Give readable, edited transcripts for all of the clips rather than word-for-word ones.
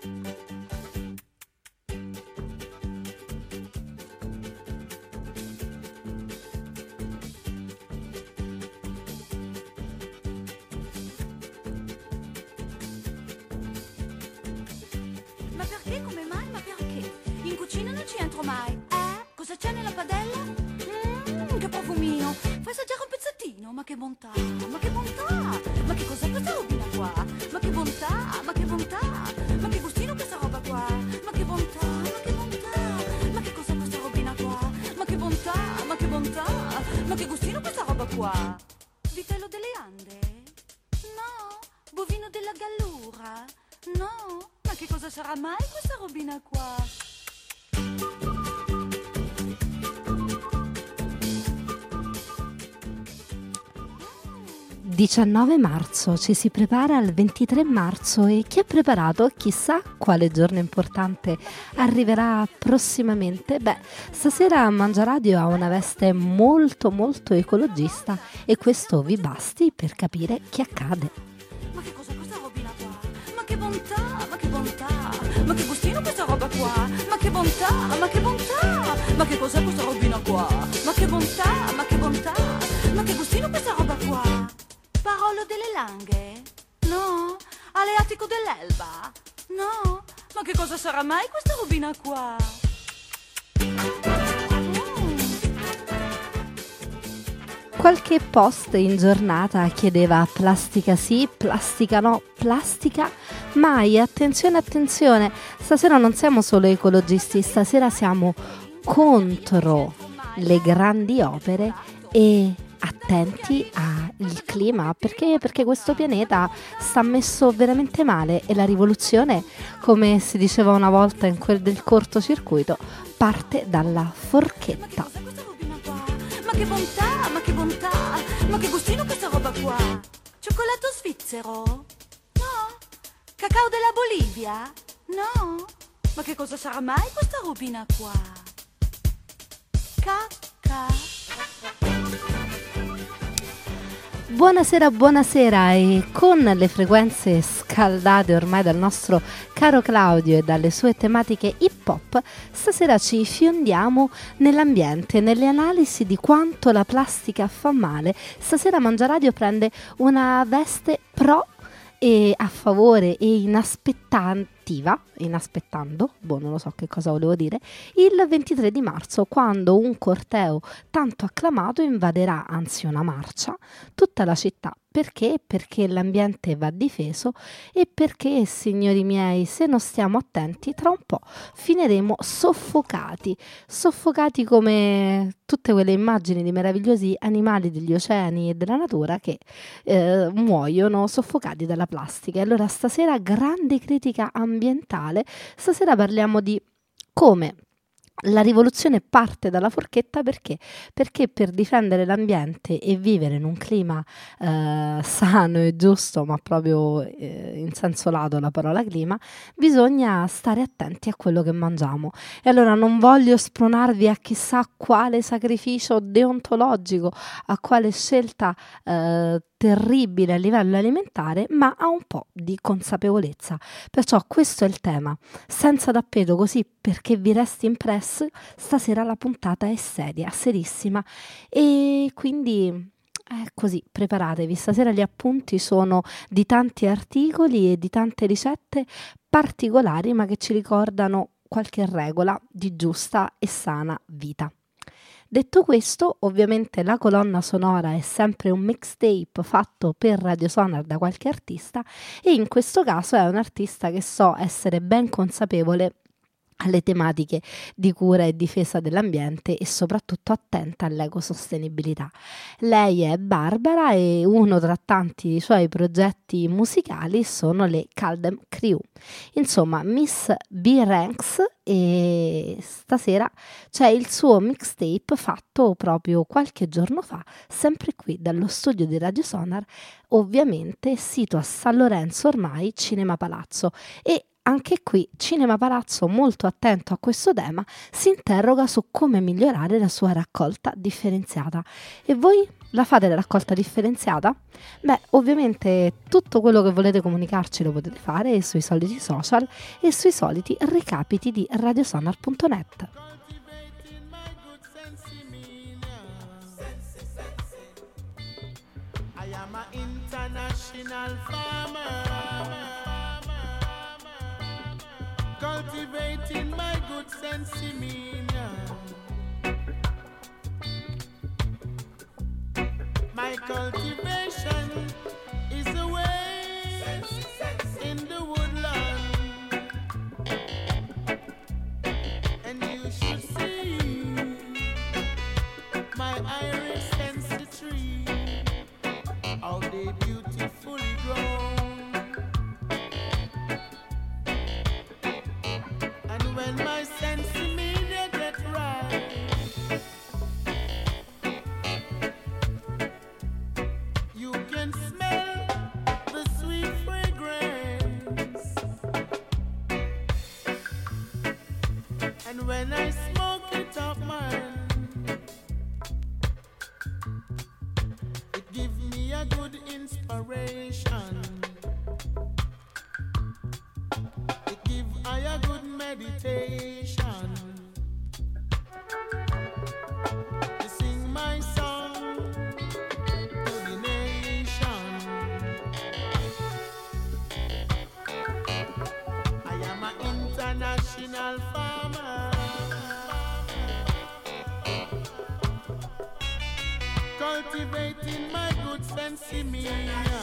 Ma perché? Come mai? Ma perché? In cucina non ci entro mai. Cosa c'è nella padella? Che profumino! Fai assaggiare un pezzettino? Ma che bontà! Ma che bontà! Ma che cos'è questa robina qua? Ma che bontà! Ma che bontà! Ma che gustino questa roba qua? Ma che bontà! Ma che bontà! Ma che cos'è questa robina qua? Ma che bontà! Ma che bontà! Ma che gustino questa roba qua? Vitello delle Ande? No! Bovino della Gallura? No! Ma che cosa sarà mai questa robina qua? 19 marzo, ci si prepara al 23 marzo e chi è preparato? Chissà quale giorno importante arriverà prossimamente. Beh, stasera Mangiaradio ha una veste molto molto ecologista e questo vi basti per capire che accade. Ma che cos'è questa robina qua? Ma che bontà, ma che bontà, ma che gustino questa roba qua? Ma che bontà, ma che bontà, ma che cos'è questa robina qua? Ma che bontà, ma che bontà, ma che gustino questa roba qua? Parolo delle Langhe? No? Aleatico dell'Elba? No? Ma che cosa sarà mai questa robina qua? Qualche post in giornata chiedeva plastica sì, plastica no, plastica mai. Attenzione, attenzione, stasera non siamo solo ecologisti, stasera siamo contro le grandi opere e attenti al clima, perché questo pianeta sta messo veramente male e la rivoluzione, come si diceva una volta in quel del cortocircuito, parte dalla forchetta. Ma che bontà, ma che bontà, ma che gustino questa roba qua? Cioccolato svizzero? No? Cacao della Bolivia? No? Ma che cosa sarà mai questa robina qua? Cacca. Buonasera, buonasera, e con le frequenze scaldate ormai dal nostro caro Claudio e dalle sue tematiche hip hop, stasera ci fiondiamo nell'ambiente, nelle analisi di quanto la plastica fa male. Stasera Mangiaradio prende una veste pro e a favore e inaspettando, non lo so che cosa volevo dire, il 23 di marzo, quando un corteo tanto acclamato invaderà, anzi una marcia, tutta la città. Perché? Perché l'ambiente va difeso e perché, signori miei, se non stiamo attenti, tra un po' finiremo soffocati come tutte quelle immagini di meravigliosi animali degli oceani e della natura che muoiono soffocati dalla plastica. E allora stasera grande critica ambientale, stasera parliamo di come la rivoluzione parte dalla forchetta. Perché? Perché per difendere l'ambiente e vivere in un clima sano e giusto, ma proprio in senso lato la parola clima, bisogna stare attenti a quello che mangiamo. E allora non voglio spronarvi a chissà quale sacrificio deontologico, a quale scelta terribile a livello alimentare, ma a un po' di consapevolezza. Perciò questo è il tema, senza tappeto, così perché vi resti impresso. Stasera la puntata è seria, serissima, e quindi così preparatevi. Stasera gli appunti sono di tanti articoli e di tante ricette particolari, ma che ci ricordano qualche regola di giusta e sana vita. Detto questo, ovviamente la colonna sonora è sempre un mixtape fatto per Radio Sonar da qualche artista, e in questo caso è un artista che so essere ben consapevole alle tematiche di cura e difesa dell'ambiente e soprattutto attenta all'ecosostenibilità. Lei è Barbara e uno tra tanti suoi progetti musicali sono le Caldem Crew. Insomma, Miss B-Ranks, e stasera c'è il suo mixtape fatto proprio qualche giorno fa, sempre qui dallo studio di Radio Sonar, ovviamente sito a San Lorenzo ormai, Cinema Palazzo, e anche qui Cinema Palazzo, molto attento a questo tema, si interroga su come migliorare la sua raccolta differenziata. E voi la fate la raccolta differenziata? Beh, ovviamente tutto quello che volete comunicarci lo potete fare sui soliti social e sui soliti recapiti di radiosonar.net. I am an international farmer, cultivating my good sensimilla. My cultivation is away in the woodland, and you should see my iris sensi tree, how they beautifully grow. And when my sensimilla get right, you can smell the sweet fragrance. And when I smoke it up, man, it gives me a good inspiration. It gives I a good meditation. To sing my song to the nation. I am an international farmer, cultivating my good sensimilla.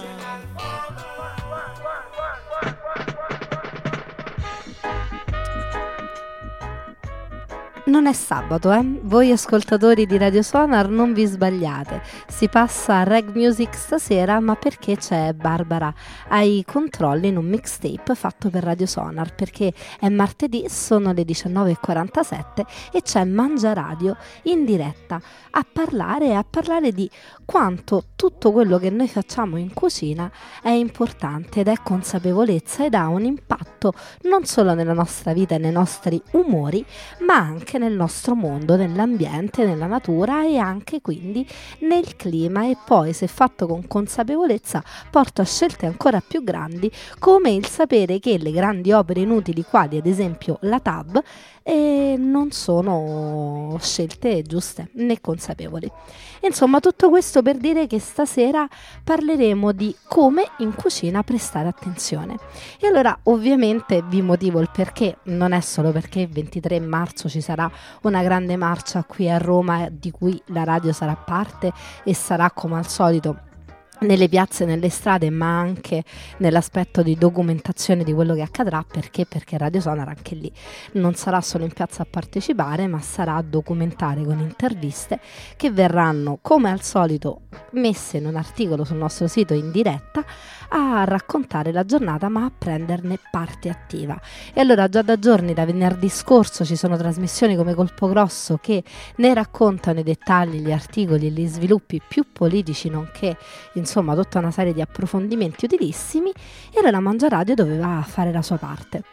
Non è sabato, Voi ascoltatori di Radio Sonar non vi sbagliate. Si passa a reg music stasera, ma perché c'è Barbara ai controlli in un mixtape fatto per Radio Sonar, perché è martedì, sono le 19:47 e c'è Mangia Radio in diretta a parlare di quanto tutto quello che noi facciamo in cucina è importante ed è consapevolezza ed ha un impatto non solo nella nostra vita e nei nostri umori, ma anche nel nostro mondo, nell'ambiente, nella natura e anche quindi nel clima, e poi, se fatto con consapevolezza, porta a scelte ancora più grandi, come il sapere che le grandi opere inutili, quali ad esempio la TAV, non sono scelte giuste né consapevoli. Insomma, tutto questo per dire che stasera parleremo di come in cucina prestare attenzione. E allora ovviamente vi motivo il perché, non è solo perché il 23 marzo ci sarà una grande marcia qui a Roma di cui la radio sarà parte e sarà come al solito nelle piazze, nelle strade, ma anche nell'aspetto di documentazione di quello che accadrà. Perché Radio Sonar anche lì non sarà solo in piazza a partecipare, ma sarà a documentare con interviste che verranno come al solito messe in un articolo sul nostro sito in diretta a raccontare la giornata, ma a prenderne parte attiva. E allora già da giorni, da venerdì scorso, ci sono trasmissioni come Colpo Grosso che ne raccontano i dettagli, gli articoli e gli sviluppi più politici, nonché insomma tutta una serie di approfondimenti utilissimi. E allora Mangia Radio doveva fare la sua parte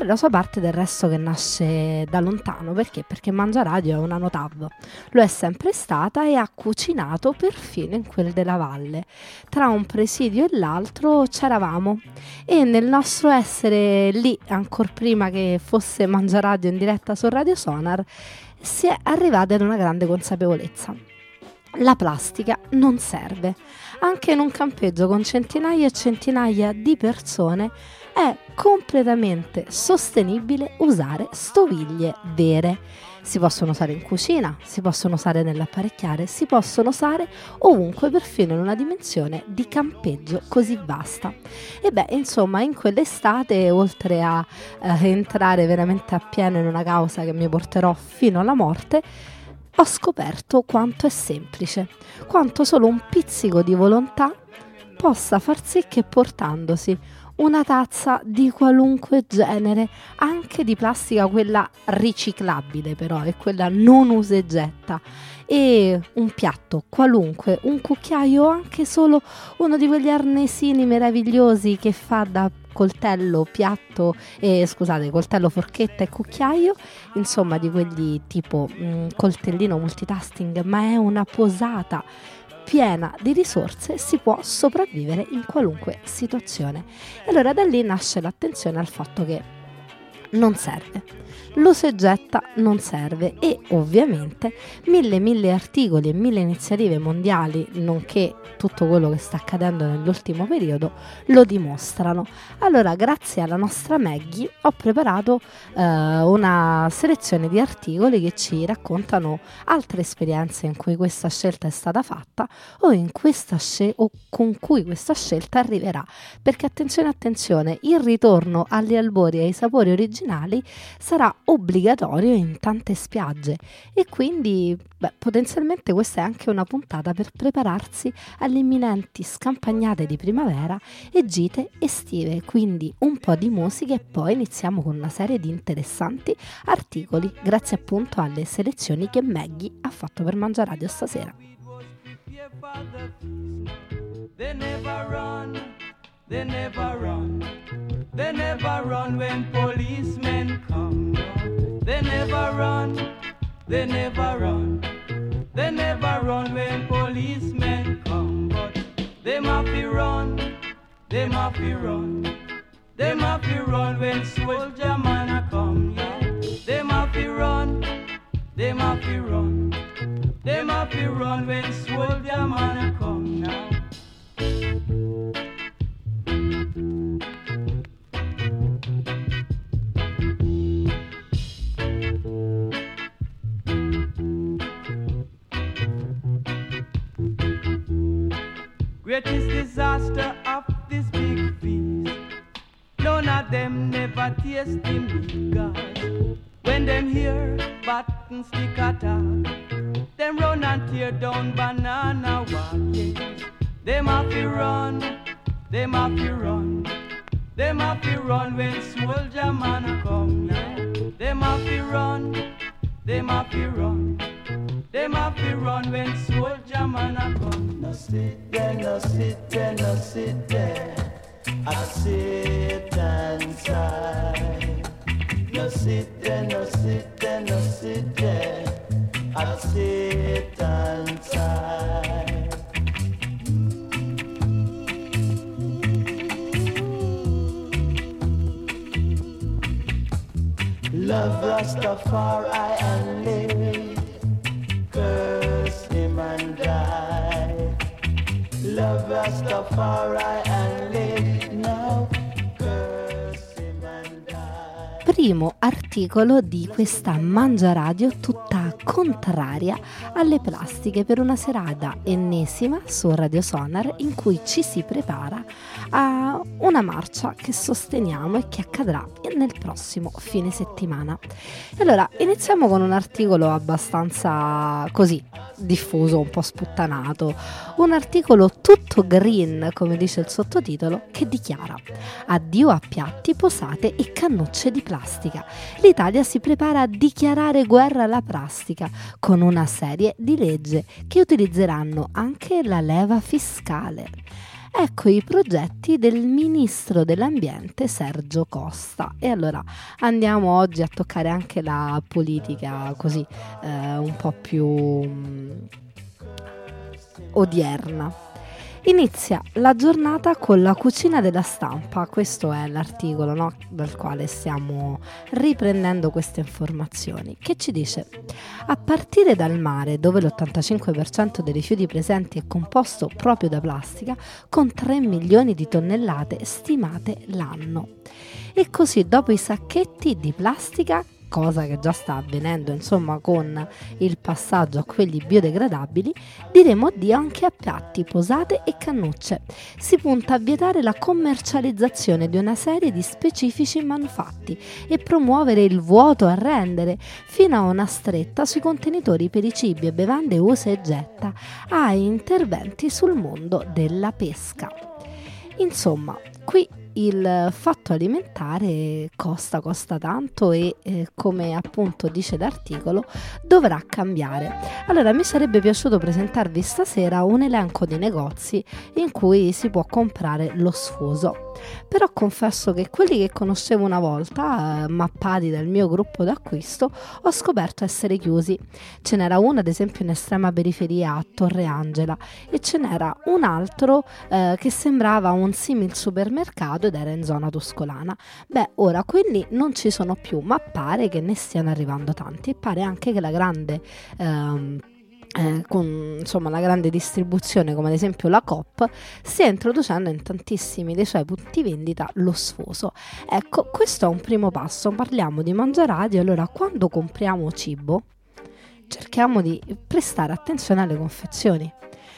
del resto, che nasce da lontano. Perché Mangia Radio è una notav, lo è sempre stata e ha cucinato perfino in quel della Valle. Tra un presidio e l'altro c'eravamo, e nel nostro essere lì, ancor prima che fosse Mangia Radio in diretta su Radio Sonar, si è arrivati ad una grande consapevolezza: la plastica non serve. Anche in un campeggio con centinaia e centinaia di persone è completamente sostenibile usare stoviglie vere. Si possono usare in cucina, si possono usare nell'apparecchiare, si possono usare ovunque, perfino in una dimensione di campeggio così vasta. E beh, insomma, in quell'estate, oltre a entrare veramente a pieno in una causa che mi porterò fino alla morte, ho scoperto quanto è semplice, quanto solo un pizzico di volontà possa far sì che, portandosi una tazza di qualunque genere, anche di plastica, quella riciclabile però, e quella non usa e getta, e un piatto qualunque, un cucchiaio o anche solo uno di quegli arnesini meravigliosi che fa da coltello, coltello, forchetta e cucchiaio, insomma di quelli tipo coltellino multitasking, ma è una posata piena di risorse, si può sopravvivere in qualunque situazione. E allora da lì nasce l'attenzione al fatto che non serve, l'usa e getta non serve, e ovviamente mille articoli e mille iniziative mondiali, nonché tutto quello che sta accadendo nell'ultimo periodo, lo dimostrano. Allora, grazie alla nostra Maggie ho preparato una selezione di articoli che ci raccontano altre esperienze in cui questa scelta è stata fatta o con cui questa scelta arriverà, perché attenzione, il ritorno agli albori e ai sapori originali sarà obbligatorio in tante spiagge, e quindi potenzialmente questa è anche una puntata per prepararsi alle imminenti scampagnate di primavera e gite estive. Quindi un po' di musica e poi iniziamo con una serie di interessanti articoli grazie appunto alle selezioni che Maggie ha fatto per Mangiaradio stasera. They never run, they never run, they never run when policemen come. They never run, they never run, they never run when policemen come. But they must be run, they must be run, they must be run when soldier man a come. They must be run, they must be run, they must be run when soldier man a come now. Greatest disaster of this big feast, none of them never taste the meat, 'cause when them hear button stick attack, them run and tear down banana walk. Yes. Them have to run, them have to run, them have to run when soldier man a come now. Them have to run, them have to run, them have to run when soldier man a come. No sit there, no sit there, no sit there, I sit inside. No sit there, no sit there, no sit there, I sit inside. Love Rastafari and live, curse him and die. Love Rastafari and live now, curse him and die. Primo articolo di questa Mangiaradio tutta contraria alle plastiche, per una serata ennesima su Radio Sonar in cui ci si prepara a una marcia che sosteniamo e che accadrà nel prossimo fine settimana. Allora, iniziamo con un articolo abbastanza così diffuso, un po' sputtanato, un articolo tutto green, come dice il sottotitolo, che dichiara: addio a piatti, posate e cannucce di plastica. L'Italia si prepara a dichiarare guerra alla plastica con una serie di leggi che utilizzeranno anche la leva fiscale. Ecco i progetti del ministro dell'ambiente Sergio Costa. E allora andiamo oggi a toccare anche la politica così un po' più odierna. Inizia la giornata con la cucina della stampa, questo è l'articolo, no, dal quale stiamo riprendendo queste informazioni, che ci dice: a partire dal mare, dove l'85% dei rifiuti presenti è composto proprio da plastica, con 3 milioni di tonnellate stimate l'anno. E così, dopo i sacchetti di plastica, cosa che già sta avvenendo insomma con il passaggio a quelli biodegradabili, diremo addio anche a piatti, posate e cannucce. Si punta a vietare la commercializzazione di una serie di specifici manufatti e promuovere il vuoto a rendere, fino a una stretta sui contenitori per i cibi e bevande usa e getta, a interventi sul mondo della pesca. Insomma, qui il fatto alimentare costa tanto e come appunto dice l'articolo dovrà cambiare. Allora mi sarebbe piaciuto presentarvi stasera un elenco di negozi in cui si può comprare lo sfuso, però confesso che quelli che conoscevo una volta, mappati dal mio gruppo d'acquisto, ho scoperto essere chiusi. Ce n'era uno ad esempio in estrema periferia a Torre Angela e ce n'era un altro che sembrava un simil supermercato ed era in zona tuscolana. Beh, ora quelli non ci sono più, ma pare che ne stiano arrivando tanti e pare anche che la grande la grande distribuzione, come ad esempio la Coop, stia introducendo in tantissimi dei suoi punti vendita lo sfuso. Ecco, questo è un primo passo. Parliamo di Mangiaradio. Allora, quando compriamo cibo cerchiamo di prestare attenzione alle confezioni.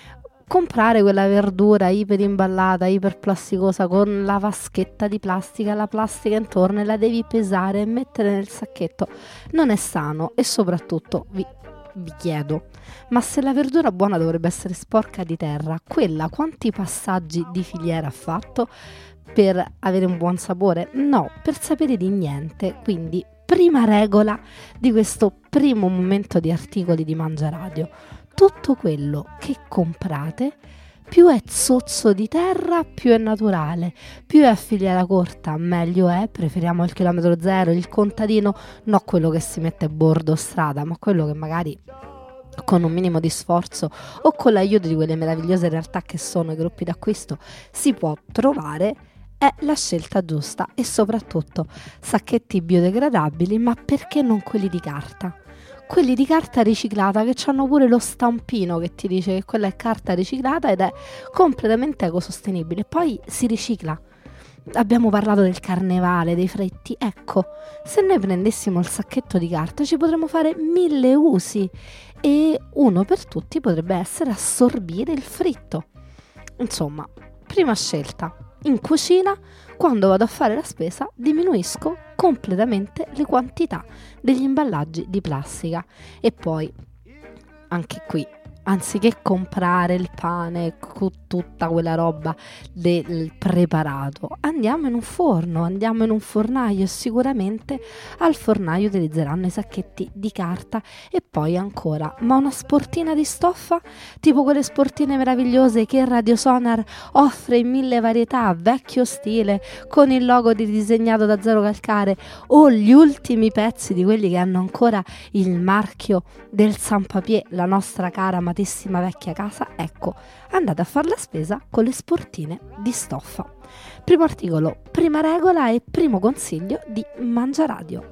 Comprare quella verdura iper imballata, iper plasticosa con la vaschetta di plastica, la plastica intorno, e la devi pesare e mettere nel sacchetto, non è sano. E soprattutto vi chiedo, ma se la verdura buona dovrebbe essere sporca di terra, quella quanti passaggi di filiera ha fatto per avere un buon sapore? No, per sapere di niente. Quindi prima regola di questo primo momento di articoli di Mangiaradio: tutto quello che comprate più è zozzo di terra, più è naturale, più è a filiera corta, meglio è. Preferiamo il chilometro zero, il contadino, no quello che si mette bordo strada, ma quello che magari con un minimo di sforzo o con l'aiuto di quelle meravigliose realtà che sono i gruppi d'acquisto si può trovare. È la scelta giusta. E soprattutto sacchetti biodegradabili, ma perché non quelli di carta? Quelli di carta riciclata che hanno pure lo stampino che ti dice che quella è carta riciclata ed è completamente ecosostenibile. Poi si ricicla. Abbiamo parlato del carnevale, dei fritti. Ecco, se noi prendessimo il sacchetto di carta ci potremmo fare 1000 usi e uno per tutti potrebbe essere assorbire il fritto. Insomma, prima scelta. In cucina, quando vado a fare la spesa, diminuisco completamente le quantità degli imballaggi di plastica. E poi, anche qui, anziché comprare il pane con tutta quella roba del preparato, andiamo in un forno, andiamo in un fornaio, e sicuramente al fornaio utilizzeranno i sacchetti di carta. E poi ancora, ma una sportina di stoffa, tipo quelle sportine meravigliose che Radio Sonar offre in 1000 varietà, vecchio stile, con il logo disegnato da Zero Calcare, o gli ultimi pezzi di quelli che hanno ancora il marchio del San Papier, la nostra cara amatissima vecchia casa. Ecco, andate a fare la spesa con le sportine di stoffa. Primo articolo, prima regola e primo consiglio di Mangiaradio.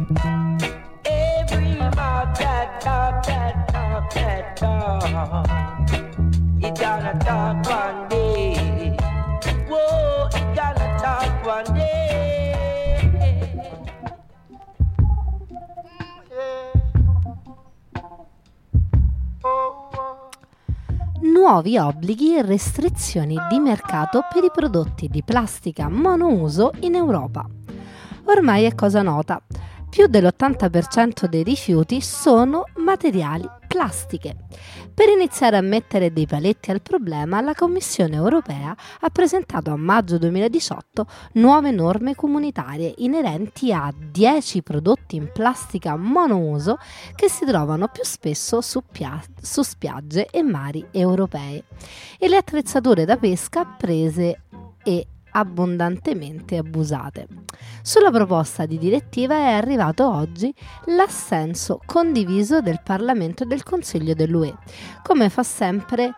Every mouth that talk, that talk, that talk, it gonna talk one day. Whoa, it gonna talk one day. Nuovi obblighi e restrizioni di mercato per i prodotti di plastica monouso in Europa. Ormai è cosa nota, più dell'80% dei rifiuti sono materiali plastiche. Per iniziare a mettere dei paletti al problema, la Commissione europea ha presentato a maggio 2018 nuove norme comunitarie inerenti a 10 prodotti in plastica monouso che si trovano più spesso su spiagge e mari europei e le attrezzature da pesca prese e abbondantemente abusate. Sulla proposta di direttiva è arrivato oggi l'assenso condiviso del Parlamento e del Consiglio dell'UE. Come fa sempre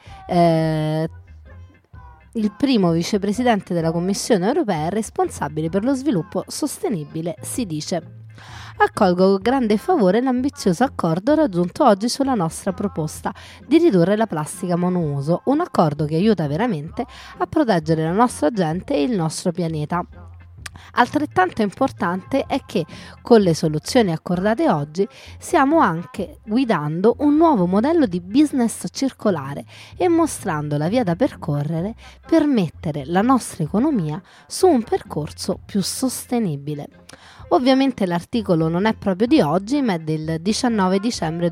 il primo vicepresidente della Commissione europea è responsabile per lo sviluppo sostenibile, si dice. Accolgo con grande favore l'ambizioso accordo raggiunto oggi sulla nostra proposta di ridurre la plastica monouso, un accordo che aiuta veramente a proteggere la nostra gente e il nostro pianeta. Altrettanto importante è che con le soluzioni accordate oggi stiamo anche guidando un nuovo modello di business circolare e mostrando la via da percorrere per mettere la nostra economia su un percorso più sostenibile. Ovviamente l'articolo non è proprio di oggi, ma è del 19 dicembre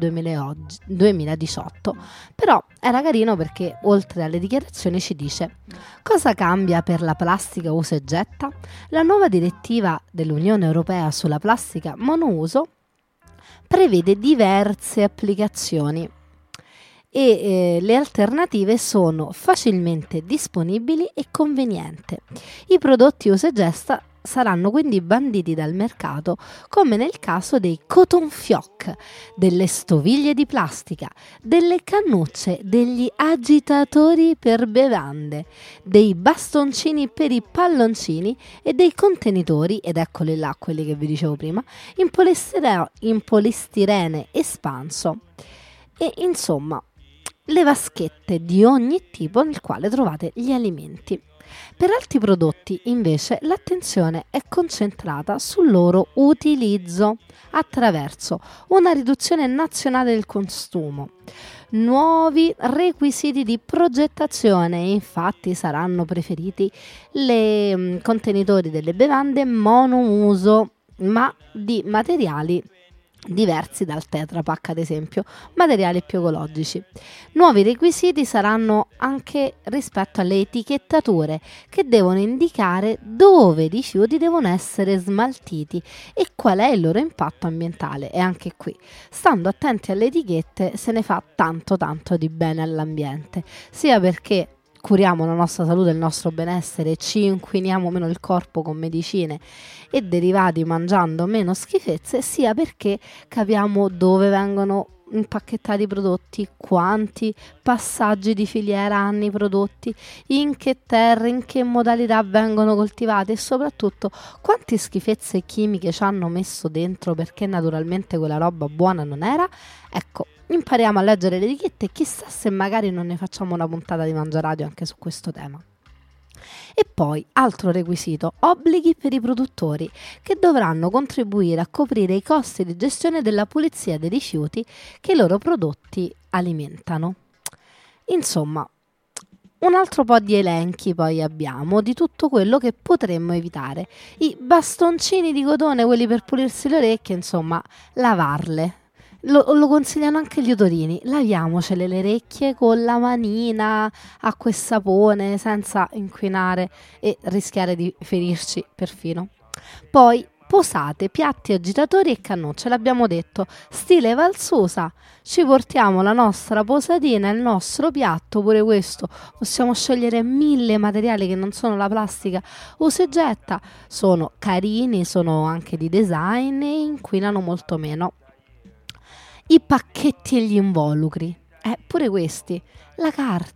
2018, però era carino perché oltre alle dichiarazioni ci dice: cosa cambia per la plastica usa e getta? La nuova direttiva dell'Unione Europea sulla plastica monouso prevede diverse applicazioni e le alternative sono facilmente disponibili e convenienti. I prodotti usa e getta saranno quindi banditi dal mercato, come nel caso dei cotton fioc, delle stoviglie di plastica, delle cannucce, degli agitatori per bevande, dei bastoncini per i palloncini e dei contenitori, ed eccoli là quelli che vi dicevo prima, in polistirene espanso e insomma le vaschette di ogni tipo nel quale trovate gli alimenti. Per altri prodotti, invece, l'attenzione è concentrata sul loro utilizzo attraverso una riduzione nazionale del consumo. Nuovi requisiti di progettazione, infatti saranno preferiti i contenitori delle bevande monouso, ma di materiali diversi dal Tetra Pak, ad esempio, materiali più ecologici. Nuovi requisiti saranno anche rispetto alle etichettature che devono indicare dove i rifiuti devono essere smaltiti e qual è il loro impatto ambientale, e anche qui, stando attenti alle etichette, se ne fa tanto di bene all'ambiente, sia perché curiamo la nostra salute e il nostro benessere, ci inquiniamo meno il corpo con medicine e derivati mangiando meno schifezze, sia perché capiamo dove vengono impacchettati i prodotti, quanti passaggi di filiera hanno i prodotti, in che terre, in che modalità vengono coltivati e soprattutto quante schifezze chimiche ci hanno messo dentro perché naturalmente quella roba buona non era. Ecco, impariamo a leggere le etichette e chissà se magari non ne facciamo una puntata di Mangiaradio anche su questo tema. E poi, altro requisito, obblighi per i produttori che dovranno contribuire a coprire i costi di gestione della pulizia dei rifiuti che i loro prodotti alimentano. Insomma, un altro po' di elenchi poi abbiamo di tutto quello che potremmo evitare. I bastoncini di cotone, quelli per pulirsi le orecchie, insomma, lavarle. Lo consigliano anche gli otorini, laviamocele le orecchie con la manina, acqua e sapone, senza inquinare e rischiare di ferirci perfino. Poi posate, piatti, agitatori e cannucce, l'abbiamo detto, stile Valsusa, ci portiamo la nostra posatina, il nostro piatto, pure questo, possiamo scegliere 1000 materiali che non sono la plastica usa e getta, sono carini, sono anche di design e inquinano molto meno. I pacchetti e gli involucri, pure questi, la carta,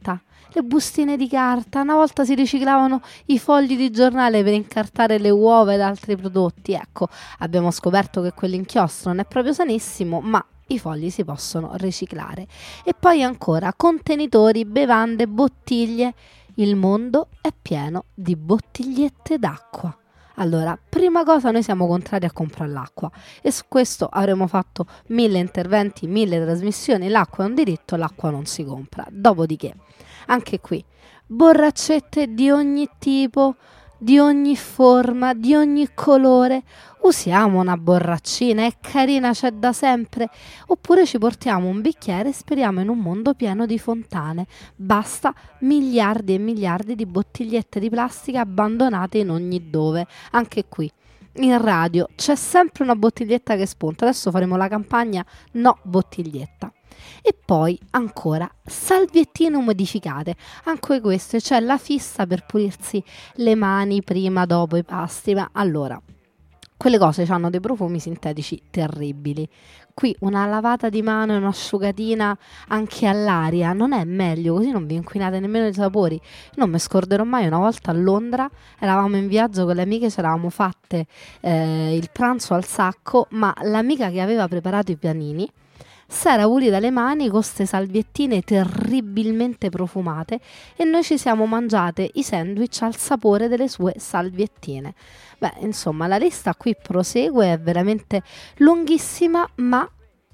le bustine di carta, una volta si riciclavano i fogli di giornale per incartare le uova ed altri prodotti. Ecco, abbiamo scoperto che quell'inchiostro non è proprio sanissimo, ma i fogli si possono riciclare. E poi ancora contenitori, bevande, bottiglie. Il mondo è pieno di bottigliette d'acqua. Allora, prima cosa, noi siamo contrari a comprare l'acqua e su questo avremo fatto 1000 interventi, 1000 trasmissioni. L'acqua è un diritto, l'acqua non si compra. Dopodiché, anche qui, borraccette di ogni tipo, di ogni forma, di ogni colore. Usiamo una borraccina, è carina, c'è da sempre. Oppure ci portiamo un bicchiere e speriamo in un mondo pieno di fontane. Basta miliardi e miliardi di bottigliette di plastica abbandonate in ogni dove. Anche qui, in radio, c'è sempre una bottiglietta che spunta. Adesso faremo la campagna no bottiglietta. E poi ancora salviettine umidificate, anche queste c'è la fissa per pulirsi le mani prima, dopo i pasti, ma allora quelle cose hanno dei profumi sintetici terribili. Qui una lavata di mano e un'asciugatina anche all'aria non è meglio, così non vi inquinate nemmeno i sapori. Non mi scorderò mai, una volta a Londra eravamo in viaggio con le amiche, ci eravamo fatte il pranzo al sacco, ma l'amica che aveva preparato i pianini s'era pulita le mani con queste salviettine terribilmente profumate e noi ci siamo mangiate i sandwich al sapore delle sue salviettine. Beh, insomma, la lista qui prosegue, è veramente lunghissima, ma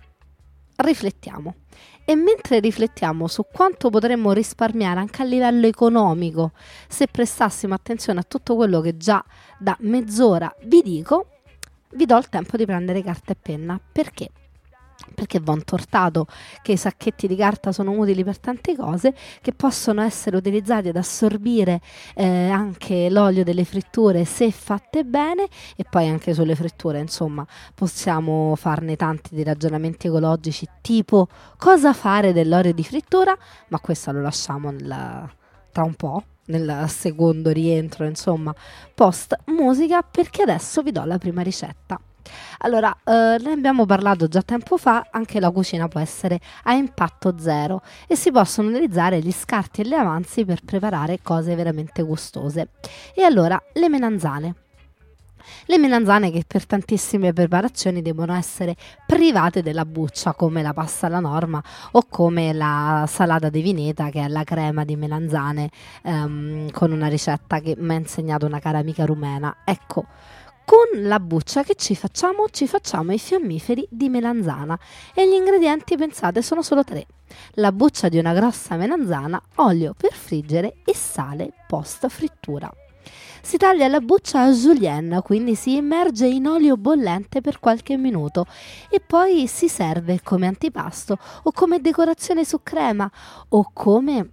riflettiamo. E mentre riflettiamo su quanto potremmo risparmiare anche a livello economico se prestassimo attenzione a tutto quello che già da mezz'ora vi dico, vi do il tempo di prendere carta e penna. Perché? Perché va intortato che i sacchetti di carta sono utili per tante cose, che possono essere utilizzati ad assorbire anche l'olio delle fritture se fatte bene, e poi anche sulle fritture, insomma, possiamo farne tanti di ragionamenti ecologici, tipo cosa fare dell'olio di frittura, ma questo lo lasciamo tra un po', nel secondo rientro, insomma, post musica, perché adesso vi do la prima ricetta. Allora, ne abbiamo parlato già tempo fa, anche la cucina può essere a impatto zero e si possono utilizzare gli scarti e gli avanzi per preparare cose veramente gustose. E allora, le melanzane. Le melanzane che per tantissime preparazioni devono essere private della buccia, come la pasta alla norma o come la salata di vineta, che è la crema di melanzane con una ricetta che mi ha insegnato una cara amica rumena. Ecco, con la buccia che ci facciamo? Ci facciamo i fiammiferi di melanzana e gli ingredienti, pensate, sono solo 3. La buccia di una grossa melanzana, olio per friggere e sale post frittura. Si taglia la buccia a julienne, quindi si immerge in olio bollente per qualche minuto e poi si serve come antipasto o come decorazione su crema o come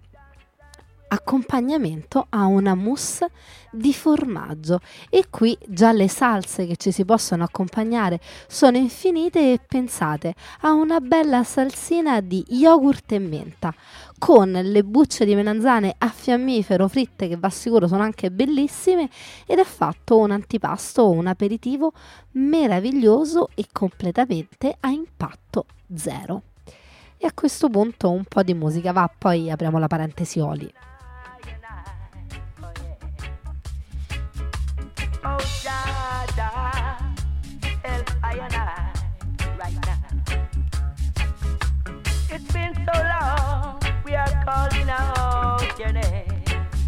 accompagnamento a una mousse di formaggio. E qui già le salse che ci si possono accompagnare sono infinite, e pensate a una bella salsina di yogurt e menta con le bucce di melanzane a fiammifero fritte, che va sicuro sono anche bellissime, ed è fatto un antipasto o un aperitivo meraviglioso e completamente a impatto zero. E a questo punto un po' di musica va, poi apriamo la parentesi oli. Oh, Jada, help I and I right now. It's been so long, we are calling out your name.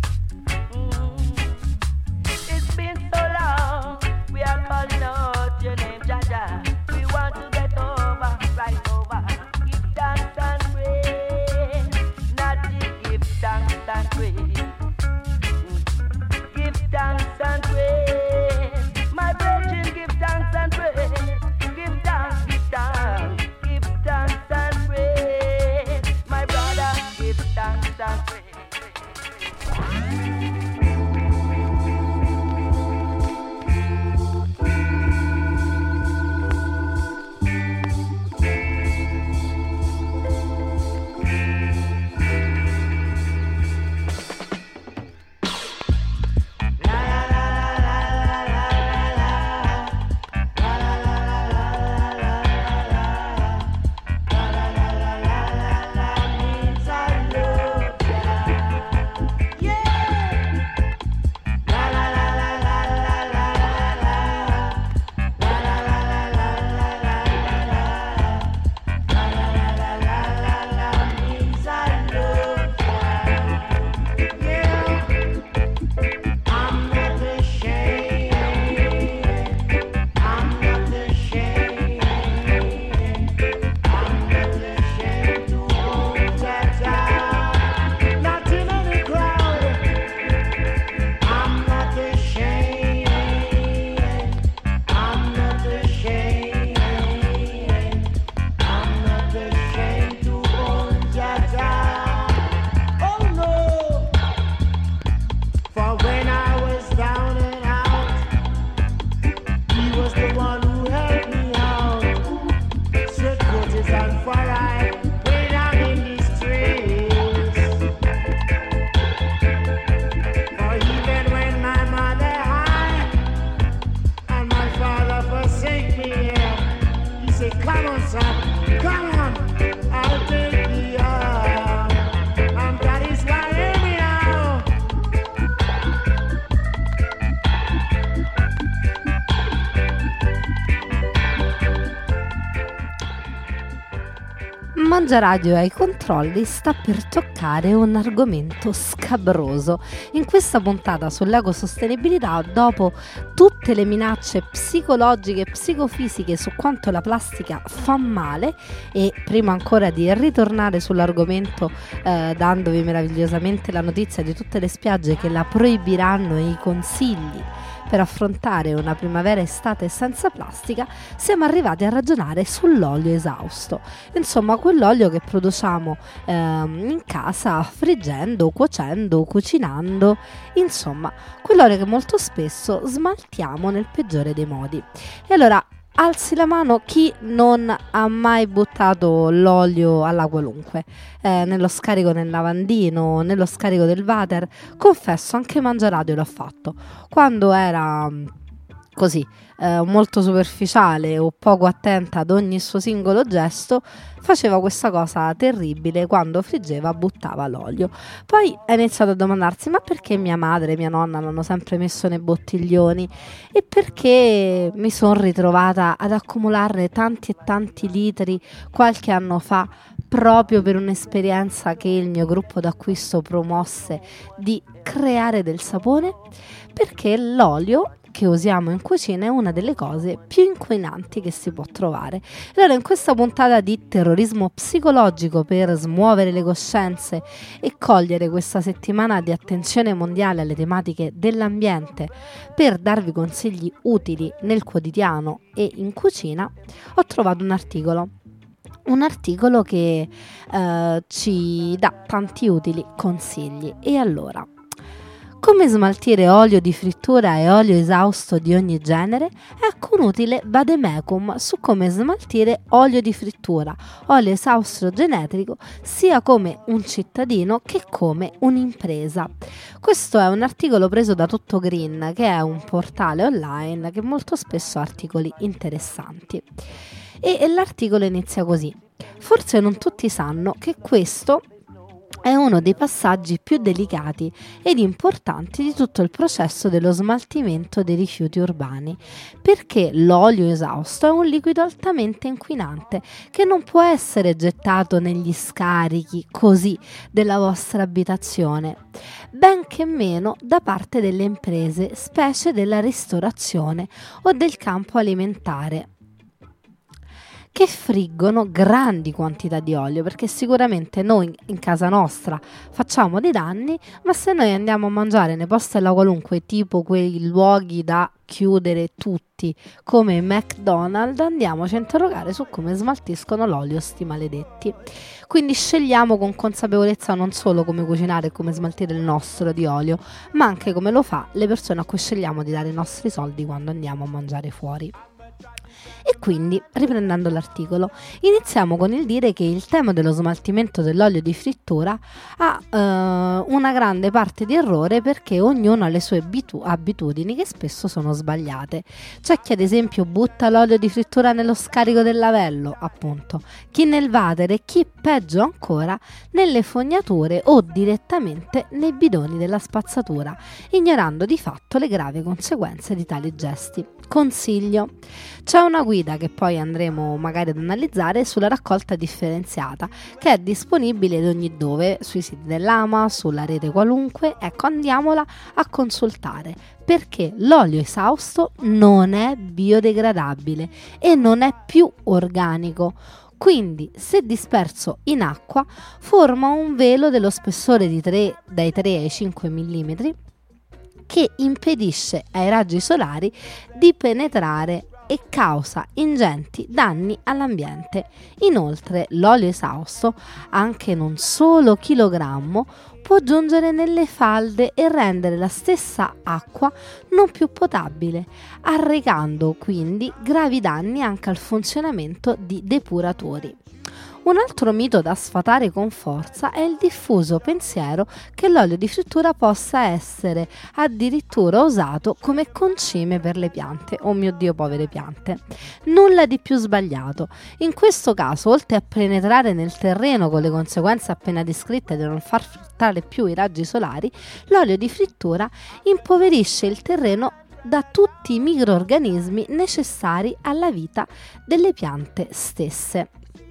It's been so long, we are calling out your name, Jada. We want to get over, right over. Give thanks and praise, not to give thanks and praise. Give thanks and praise. My brethren, give thanks and praise. say, come on, son, come on, I'll take the arm. And that is why anyhow. Mangiaradio ai controlli sta per toccare un argomento scabroso. In questa puntata sull'ecosostenibilità, dopo tutte le minacce psicologiche e psicofisiche su quanto la plastica fa male, e prima ancora di ritornare sull'argomento dandovi meravigliosamente la notizia di tutte le spiagge che la proibiranno e i consigli per affrontare una primavera-estate senza plastica, siamo arrivati a ragionare sull'olio esausto. Insomma, quell'olio che produciamo in casa friggendo, cuocendo, cucinando, insomma, quell'olio che molto spesso smaltiamo nel peggiore dei modi. E allora, alzi la mano chi non ha mai buttato l'olio alla qualunque, nello scarico del lavandino, nello scarico del water. Confesso, anche Mangiaradio l'ho fatto quando era così molto superficiale o poco attenta ad ogni suo singolo gesto. Faceva questa cosa terribile: quando friggeva buttava l'olio. Poi ha iniziato a domandarsi: ma perché mia madre e mia nonna l'hanno sempre messo nei bottiglioni? E perché mi sono ritrovata ad accumularne tanti e tanti litri qualche anno fa, proprio per un'esperienza che il mio gruppo d'acquisto promosse di creare del sapone? Perché l'olio che usiamo in cucina è una delle cose più inquinanti che si può trovare. Allora, in questa puntata di terrorismo psicologico per smuovere le coscienze e cogliere questa settimana di attenzione mondiale alle tematiche dell'ambiente per darvi consigli utili nel quotidiano e in cucina, ho trovato un articolo che ci dà tanti utili consigli. E allora, come smaltire olio di frittura e olio esausto di ogni genere? Ecco un utile vademecum su come smaltire olio di frittura, olio esausto generico, sia come un cittadino che come un'impresa. Questo è un articolo preso da Tutto Green, che è un portale online che molto spesso ha articoli interessanti. E l'articolo inizia così: forse non tutti sanno che questo è uno dei passaggi più delicati ed importanti di tutto il processo dello smaltimento dei rifiuti urbani, perché l'olio esausto è un liquido altamente inquinante che non può essere gettato negli scarichi così della vostra abitazione, benché meno da parte delle imprese, specie della ristorazione o del campo alimentare, che friggono grandi quantità di olio, perché sicuramente noi in casa nostra facciamo dei danni, ma se noi andiamo a mangiare nei posti alla qualunque, tipo quei luoghi da chiudere tutti come McDonald's, andiamoci a interrogare su come smaltiscono l'olio sti maledetti. Quindi scegliamo con consapevolezza non solo come cucinare e come smaltire il nostro di olio, ma anche come lo fa le persone a cui scegliamo di dare i nostri soldi quando andiamo a mangiare fuori. E quindi, riprendendo l'articolo, iniziamo con il dire che il tema dello smaltimento dell'olio di frittura ha una grande parte di errore, perché ognuno ha le sue abitudini che spesso sono sbagliate. C'è chi ad esempio butta l'olio di frittura nello scarico del lavello, appunto, chi nel water e chi, peggio ancora, nelle fognature o direttamente nei bidoni della spazzatura, ignorando di fatto le gravi conseguenze di tali gesti. Consiglio: c'è una guida che poi andremo magari ad analizzare sulla raccolta differenziata, che è disponibile ad ogni dove, sui siti dell'AMA, sulla rete qualunque. Ecco, andiamola a consultare, perché l'olio esausto non è biodegradabile e non è più organico. Quindi, se disperso in acqua, forma un velo dello spessore dai 3 ai 5 mm, che impedisce ai raggi solari di penetrare e causa ingenti danni all'ambiente. Inoltre, l'olio esausto, anche non solo chilogrammo, può giungere nelle falde e rendere la stessa acqua non più potabile, arrecando quindi gravi danni anche al funzionamento di depuratori. Un altro mito da sfatare con forza è il diffuso pensiero che l'olio di frittura possa essere addirittura usato come concime per le piante. Oh mio Dio, povere piante. Nulla di più sbagliato. In questo caso, oltre a penetrare nel terreno con le conseguenze appena descritte di non far filtrare più i raggi solari, l'olio di frittura impoverisce il terreno da tutti i microrganismi necessari alla vita delle piante stesse.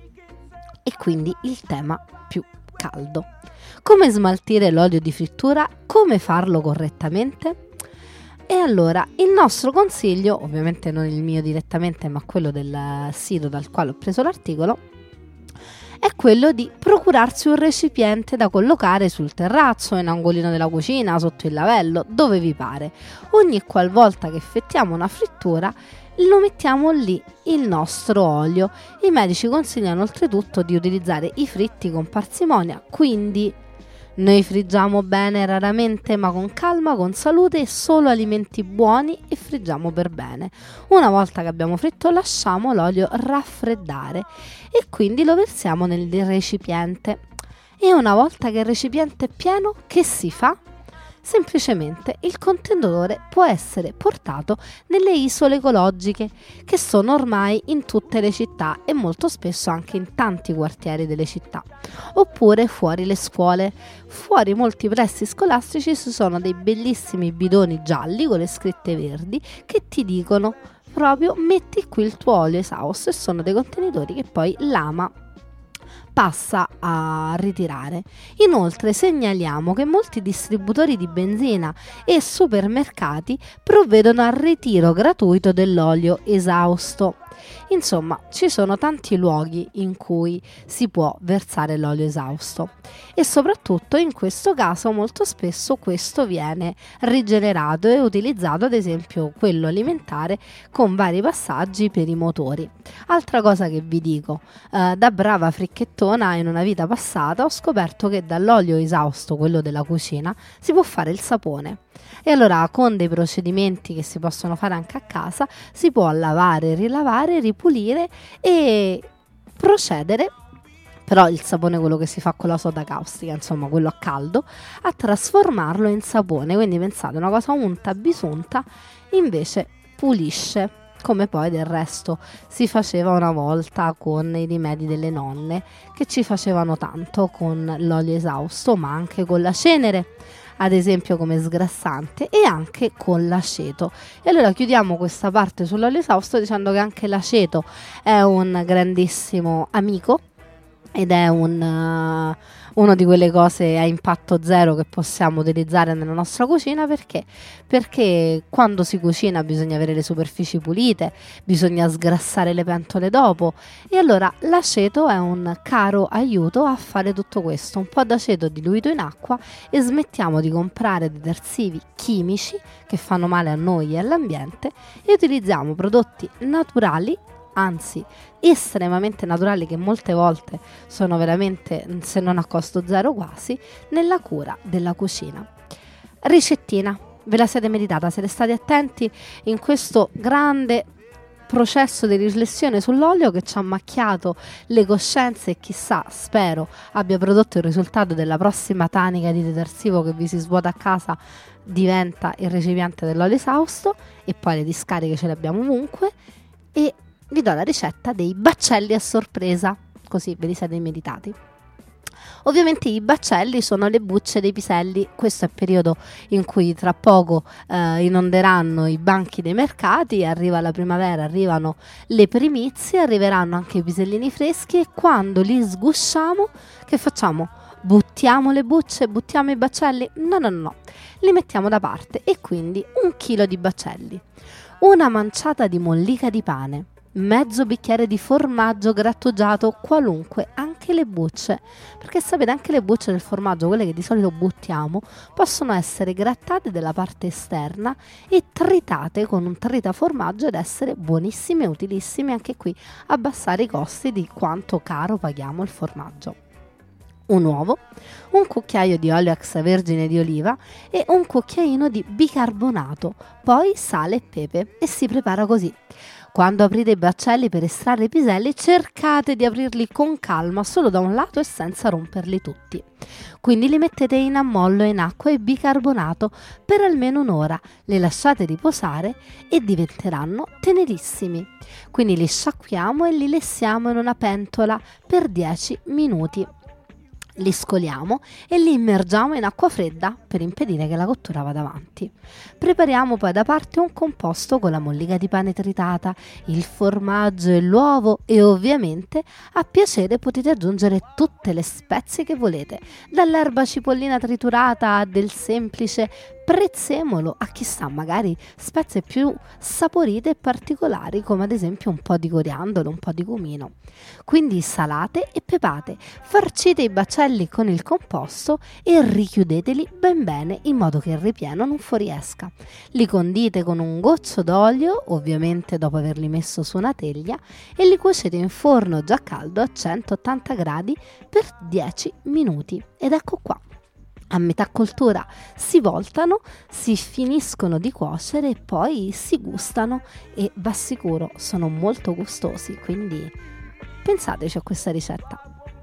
E quindi il tema più caldo. Come smaltire l'olio di frittura? Come farlo correttamente? E allora il nostro consiglio, ovviamente non il mio direttamente ma quello del sito dal quale ho preso l'articolo, è quello di procurarsi un recipiente da collocare sul terrazzo, in angolino della cucina, sotto il lavello, dove vi pare. Ogni qualvolta che effettuiamo una frittura lo mettiamo lì il nostro olio. I medici consigliano oltretutto di utilizzare i fritti con parsimonia, quindi noi friggiamo bene raramente ma con calma, con salute e solo alimenti buoni e friggiamo per bene. Una volta che abbiamo fritto lasciamo l'olio raffreddare e quindi lo versiamo nel recipiente. E una volta che il recipiente è pieno, che si fa? Semplicemente il contenitore può essere portato nelle isole ecologiche che sono ormai in tutte le città e molto spesso anche in tanti quartieri delle città, oppure fuori le scuole. Fuori molti pressi scolastici ci sono dei bellissimi bidoni gialli con le scritte verdi che ti dicono proprio metti qui il tuo olio esausto, e sono dei contenitori che poi l'AMA passa a ritirare. Inoltre segnaliamo che molti distributori di benzina e supermercati provvedono al ritiro gratuito dell'olio esausto. Insomma, ci sono tanti luoghi in cui si può versare l'olio esausto e soprattutto in questo caso molto spesso questo viene rigenerato e utilizzato, ad esempio quello alimentare, con vari passaggi per i motori. Altra cosa che vi dico, da brava fricchettona in una vita passata ho scoperto che dall'olio esausto, quello della cucina, si può fare il sapone. E allora con dei procedimenti che si possono fare anche a casa si può lavare, rilavare, ripulire e procedere, però il sapone quello che si fa con la soda caustica, insomma quello a caldo, a trasformarlo in sapone. Quindi pensate, una cosa unta, bisunta, invece pulisce, come poi del resto si faceva una volta con i rimedi delle nonne che ci facevano tanto con l'olio esausto, ma anche con la cenere, ad esempio come sgrassante, e anche con l'aceto. E allora chiudiamo questa parte sull'olio esausto dicendo che anche l'aceto è un grandissimo amico ed è uno di quelle cose a impatto zero che possiamo utilizzare nella nostra cucina. Perché quando si cucina bisogna avere le superfici pulite, bisogna sgrassare le pentole dopo, e allora l'aceto è un caro aiuto a fare tutto questo. Un po' d'aceto diluito in acqua e smettiamo di comprare detersivi chimici che fanno male a noi e all'ambiente e utilizziamo prodotti naturali, anzi estremamente naturali, che molte volte sono veramente, se non a costo zero quasi, nella cura della cucina. Ricettina, ve la siete meditata? Siete stati attenti in questo grande processo di riflessione sull'olio che ci ha macchiato le coscienze e chissà, spero, abbia prodotto il risultato della prossima tanica di detersivo che vi si svuota a casa, diventa il recipiente dell'olio esausto, e poi le discariche ce le abbiamo ovunque. E vi do la ricetta dei baccelli a sorpresa, così ve li siete meditati. Ovviamente i baccelli sono le bucce dei piselli. Questo è il periodo in cui tra poco inonderanno i banchi dei mercati, arriva la primavera, arrivano le primizie, arriveranno anche i pisellini freschi, e quando li sgusciamo che facciamo? Buttiamo le bucce, buttiamo i baccelli? No, li mettiamo da parte. E quindi 1 chilo di baccelli, una manciata di mollica di pane, mezzo bicchiere di formaggio grattugiato qualunque, anche le bucce, perché sapete, anche le bucce del formaggio, quelle che di solito buttiamo, possono essere grattate dalla parte esterna e tritate con un tritaformaggio ed essere buonissime e utilissime, anche qui abbassare i costi di quanto caro paghiamo il formaggio. Un uovo, un cucchiaio di olio extravergine di oliva e un cucchiaino di bicarbonato, poi sale e pepe, e si prepara così. Quando aprite i baccelli per estrarre i piselli, cercate di aprirli con calma, solo da un lato e senza romperli tutti. Quindi li mettete in ammollo in acqua e bicarbonato per almeno un'ora, li lasciate riposare e diventeranno tenerissimi. Quindi li sciacquiamo e li lessiamo in una pentola per 10 minuti. Li scoliamo e li immergiamo in acqua fredda per impedire che la cottura vada avanti. Prepariamo poi da parte un composto con la mollica di pane tritata, il formaggio e l'uovo e ovviamente a piacere potete aggiungere tutte le spezie che volete, dall'erba cipollina triturata a del semplice prezzemolo a chissà magari spezie più saporite e particolari come ad esempio un po' di coriandolo, un po' di cumino. Quindi salate e pepate, farcite i baccelli con il composto e richiudeteli ben bene in modo che il ripieno non fuoriesca. Li condite con un goccio d'olio, ovviamente dopo averli messo su una teglia, e li cuocete in forno già caldo a 180 gradi per 10 minuti. Ed ecco qua. A metà cottura si voltano, si finiscono di cuocere e poi si gustano e va sicuro sono molto gustosi, quindi pensateci a questa ricetta.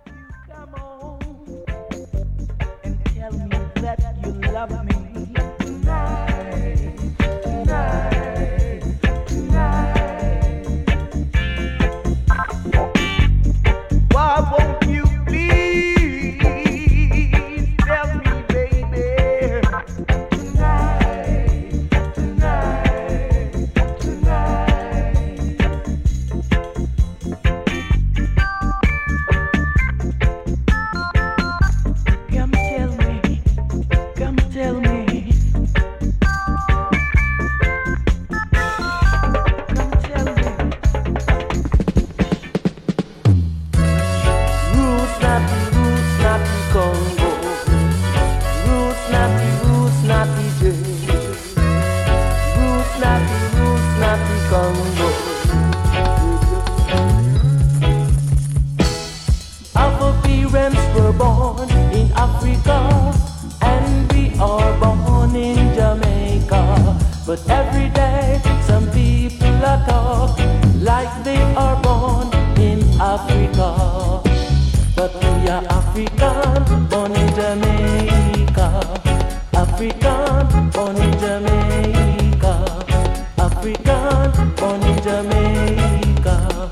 But every day some people are talk like they are born in Africa. But we are African, born in Jamaica. African, born in Jamaica. African, born in Jamaica.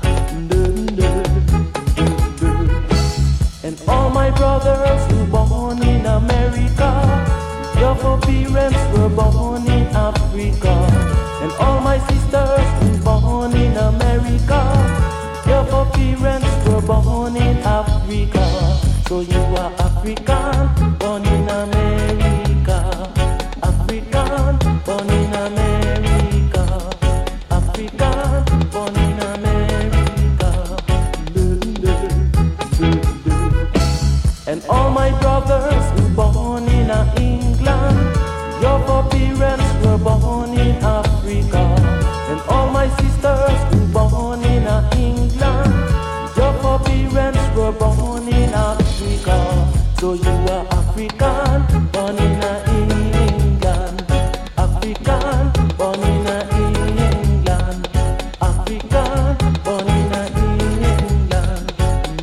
And all my brothers who born in America, your parents were born in Africa. And all my sisters were born in America, your parents were born in Africa. So you are African, born in America. African, born in America. African, born in America. And all my brothers who born in England, your parents were born in Africa. And all my sisters who born in England, your parents were born in Africa. So you are African, born in England. African, born in England. African, born in England.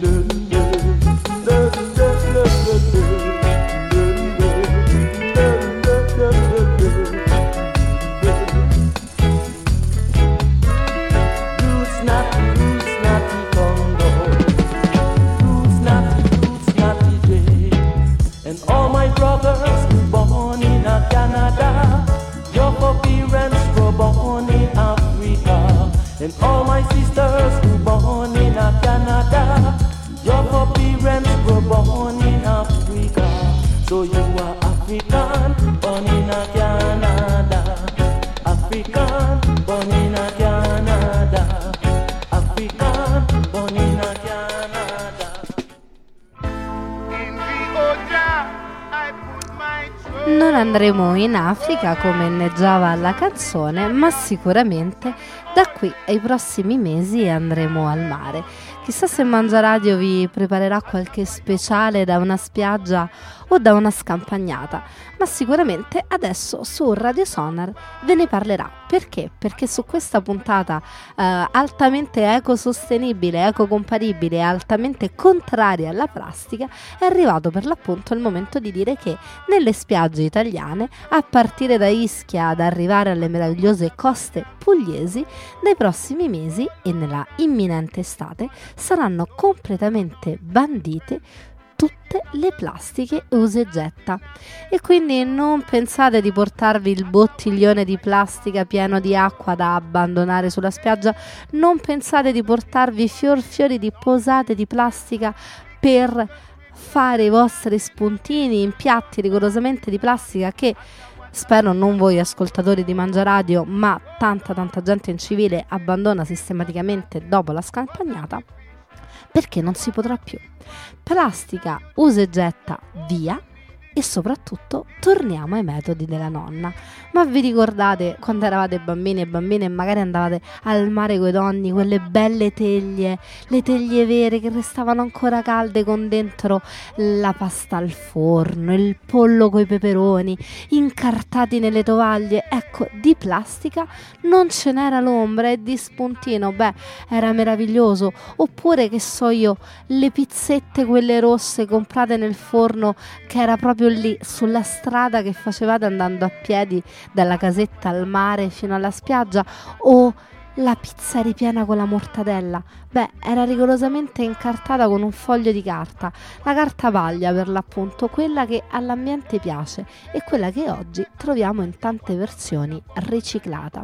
And all my brothers who born in Canada, your parents were born in Africa. And all my sisters who born in Canada, your parents were born in Africa. So you are African, born in Canada. African, born in Canada. African, born in Canada. Non andremo in Africa come inneggiava alla canzone, ma sicuramente Da qui ai prossimi mesi andremo al mare. Chissà se Mangiaradio vi preparerà qualche speciale da una spiaggia o da una scampagnata, ma sicuramente adesso su Radio Sonar ve ne parlerà. Perché? Perché su questa puntata altamente ecosostenibile, ecocompatibile e altamente contraria alla plastica è arrivato per l'appunto il momento di dire che nelle spiagge italiane, a partire da Ischia ad arrivare alle meravigliose coste pugliesi, nei prossimi mesi e nella imminente estate saranno completamente bandite tutte le plastiche usa e getta. E quindi non pensate di portarvi il bottiglione di plastica pieno di acqua da abbandonare sulla spiaggia, non pensate di portarvi fiori di posate di plastica per fare i vostri spuntini in piatti rigorosamente di plastica che spero non voi ascoltatori di Mangiaradio, ma tanta gente in civile abbandona sistematicamente dopo la scampagnata, perché non si potrà più. Plastica usa e getta via, e soprattutto torniamo ai metodi della nonna. Ma vi ricordate quando eravate bambini e bambine e magari andavate al mare coi nonni, quelle belle teglie, le teglie vere che restavano ancora calde con dentro la pasta al forno, il pollo coi peperoni incartati nelle tovaglie? Ecco, di plastica non ce n'era l'ombra, e di spuntino, beh, era meraviglioso. Oppure, che so io, le pizzette quelle rosse comprate nel forno, che era proprio lì sulla strada che facevate andando a piedi dalla casetta al mare fino alla spiaggia, o la pizza ripiena con la mortadella. Beh, era rigorosamente incartata con un foglio di carta, la carta paglia per l'appunto, quella che all'ambiente piace e quella che oggi troviamo in tante versioni riciclata.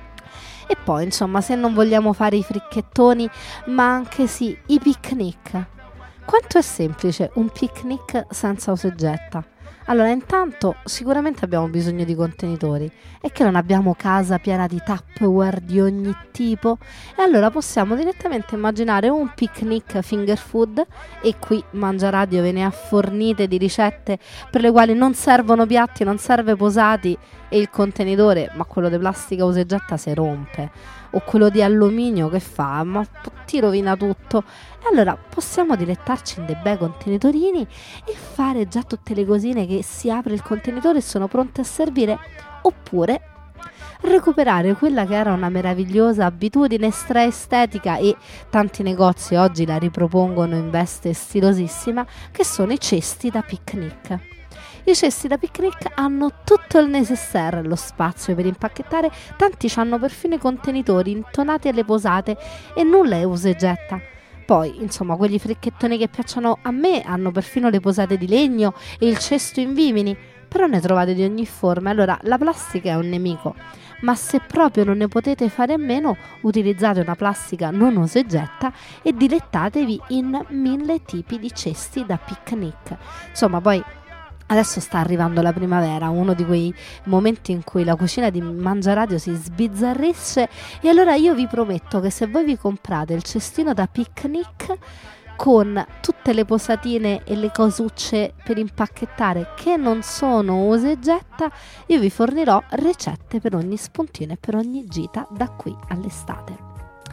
E poi, insomma, se non vogliamo fare i fricchettoni, ma anche sì i picnic. Quanto è semplice un picnic senza usa e getta? Allora, intanto sicuramente abbiamo bisogno di contenitori, e che non abbiamo casa piena di Tupperware di ogni tipo, e allora possiamo direttamente immaginare un picnic finger food, e qui Mangiaradio ve ne ha fornite di ricette per le quali non servono piatti, non serve posati, e il contenitore, ma quello di plastica usa e getta, si rompe, o quello di alluminio che fa, ma ti rovina tutto. E allora possiamo dilettarci in dei bei contenitorini e fare già tutte le cosine che si apre il contenitore e sono pronte a servire. Oppure recuperare quella che era una meravigliosa abitudine estetica, e tanti negozi oggi la ripropongono in veste stilosissima, che sono i cesti da picnic. I cesti da picnic hanno tutto il necessaire, lo spazio per impacchettare, tanti hanno perfino i contenitori intonati alle posate e nulla è usa e getta. Poi, insomma, quelli fricchettoni che piacciono a me hanno perfino le posate di legno e il cesto in vimini, però ne trovate di ogni forma. Allora, la plastica è un nemico, ma se proprio non ne potete fare a meno, utilizzate una plastica non usa e getta e dilettatevi in 1000 tipi di cesti da picnic. Insomma, poi adesso sta arrivando la primavera, uno di quei momenti in cui la cucina di Mangiaradio si sbizzarrisce, e allora io vi prometto che se voi vi comprate il cestino da picnic con tutte le posatine e le cosucce per impacchettare che non sono usa e getta, io vi fornirò ricette per ogni spuntino e per ogni gita da qui all'estate.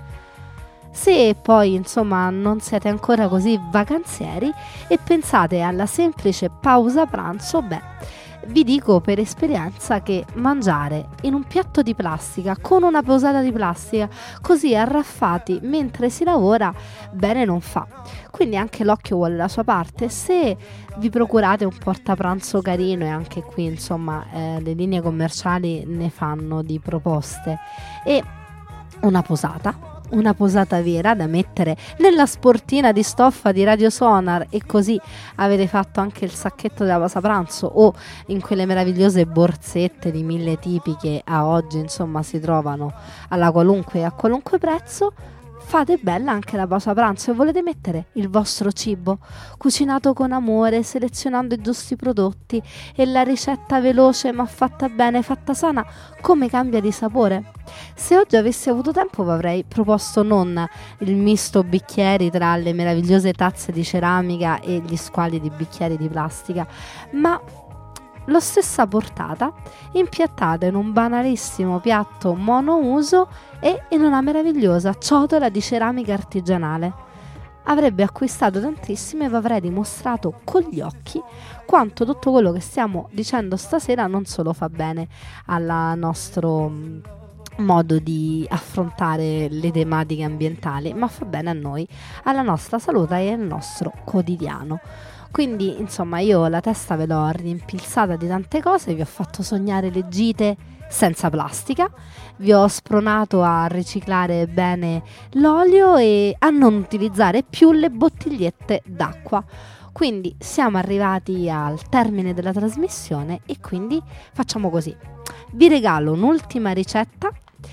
Se poi, insomma, non siete ancora così vacanzieri e pensate alla semplice pausa pranzo, beh, vi dico per esperienza che mangiare in un piatto di plastica con una posata di plastica così arraffati mentre si lavora bene non fa. Quindi anche l'occhio vuole la sua parte. Se vi procurate un portapranzo carino, e anche qui, insomma, le linee commerciali ne fanno di proposte, e una posata vera da mettere nella sportina di stoffa di Radio Sonar, e così avete fatto anche il sacchetto della pausa pranzo, o in quelle meravigliose borsette di 1000 tipi che a oggi, insomma, si trovano alla qualunque e a qualunque prezzo. Fate bella anche la pausa pranzo e volete mettere il vostro cibo cucinato con amore, selezionando i giusti prodotti, e la ricetta veloce ma fatta bene, fatta sana, come cambia di sapore. Se oggi avessi avuto tempo vi avrei proposto non il misto bicchieri tra le meravigliose tazze di ceramica e gli squali di bicchieri di plastica, ma lo stessa portata, impiattata in un banalissimo piatto monouso e in una meravigliosa ciotola di ceramica artigianale. Avrebbe acquistato tantissimo e vi avrei dimostrato con gli occhi quanto tutto quello che stiamo dicendo stasera non solo fa bene al nostro modo di affrontare le tematiche ambientali, ma fa bene a noi, alla nostra salute e al nostro quotidiano. Quindi insomma io la testa ve l'ho riempilzata di tante cose, vi ho fatto sognare le gite senza plastica, vi ho spronato a riciclare bene l'olio e a non utilizzare più le bottigliette d'acqua. Quindi siamo arrivati al termine della trasmissione e quindi facciamo così: vi regalo un'ultima ricetta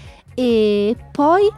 e poi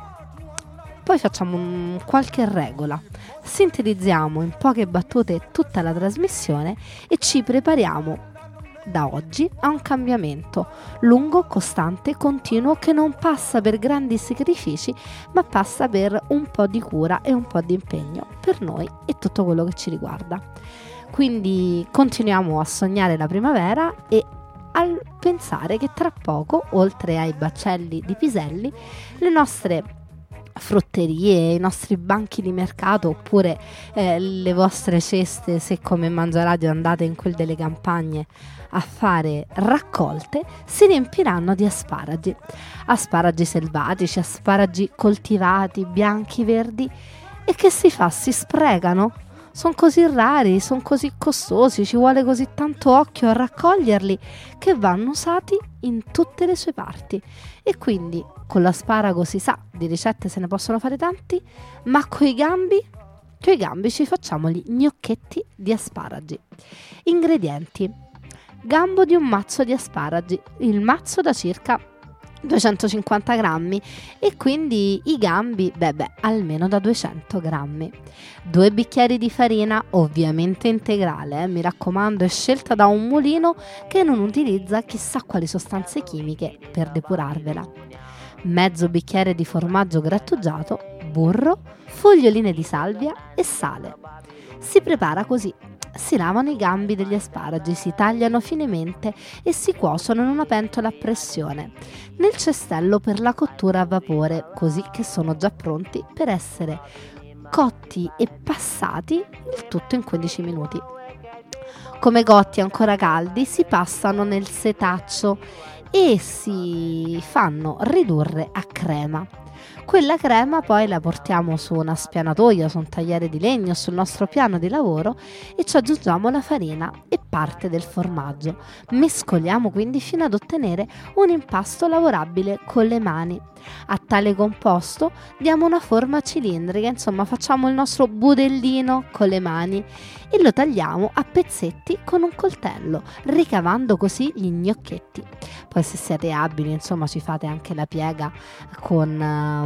facciamo qualche regola, sintetizziamo in poche battute tutta la trasmissione e ci prepariamo da oggi a un cambiamento lungo, costante, continuo, che non passa per grandi sacrifici, ma passa per un po' di cura e un po' di impegno per noi e tutto quello che ci riguarda. Quindi continuiamo a sognare la primavera e a pensare che tra poco, oltre ai baccelli di piselli, le nostre frutterie, i nostri banchi di mercato oppure le vostre ceste, se come Mangiaradio andate in quel delle campagne a fare raccolte, si riempiranno di asparagi selvatici, asparagi coltivati, bianchi, verdi. E che si fa? Si sprecano? Sono così rari, sono così costosi, ci vuole così tanto occhio a raccoglierli che vanno usati in tutte le sue parti. E quindi con l'asparago si sa, di ricette se ne possono fare tanti, ma coi gambi ci facciamo gli gnocchetti di asparagi. Ingredienti: gambo di un mazzo di asparagi, il mazzo da circa 250 grammi e quindi i gambi almeno da 200 grammi, 2 bicchieri di farina, ovviamente integrale, mi raccomando, è scelta da un mulino che non utilizza chissà quali sostanze chimiche per depurarvela, mezzo bicchiere di formaggio grattugiato, burro, foglioline di salvia e sale. Si prepara così: si lavano i gambi degli asparagi, si tagliano finemente e si cuociono in una pentola a pressione nel cestello per la cottura a vapore, così che sono già pronti per essere cotti e passati, il tutto in 15 minuti. Come cotti ancora caldi si passano nel setaccio e si fanno ridurre a crema. Quella crema poi la portiamo su una spianatoia, su un tagliere di legno, sul nostro piano di lavoro e ci aggiungiamo la farina e parte del formaggio. Mescoliamo quindi fino ad ottenere un impasto lavorabile con le mani. A tale composto diamo una forma cilindrica, insomma facciamo il nostro budellino con le mani e lo tagliamo a pezzetti con un coltello, ricavando così gli gnocchetti. Poi se siete abili, insomma, ci fate anche la piega con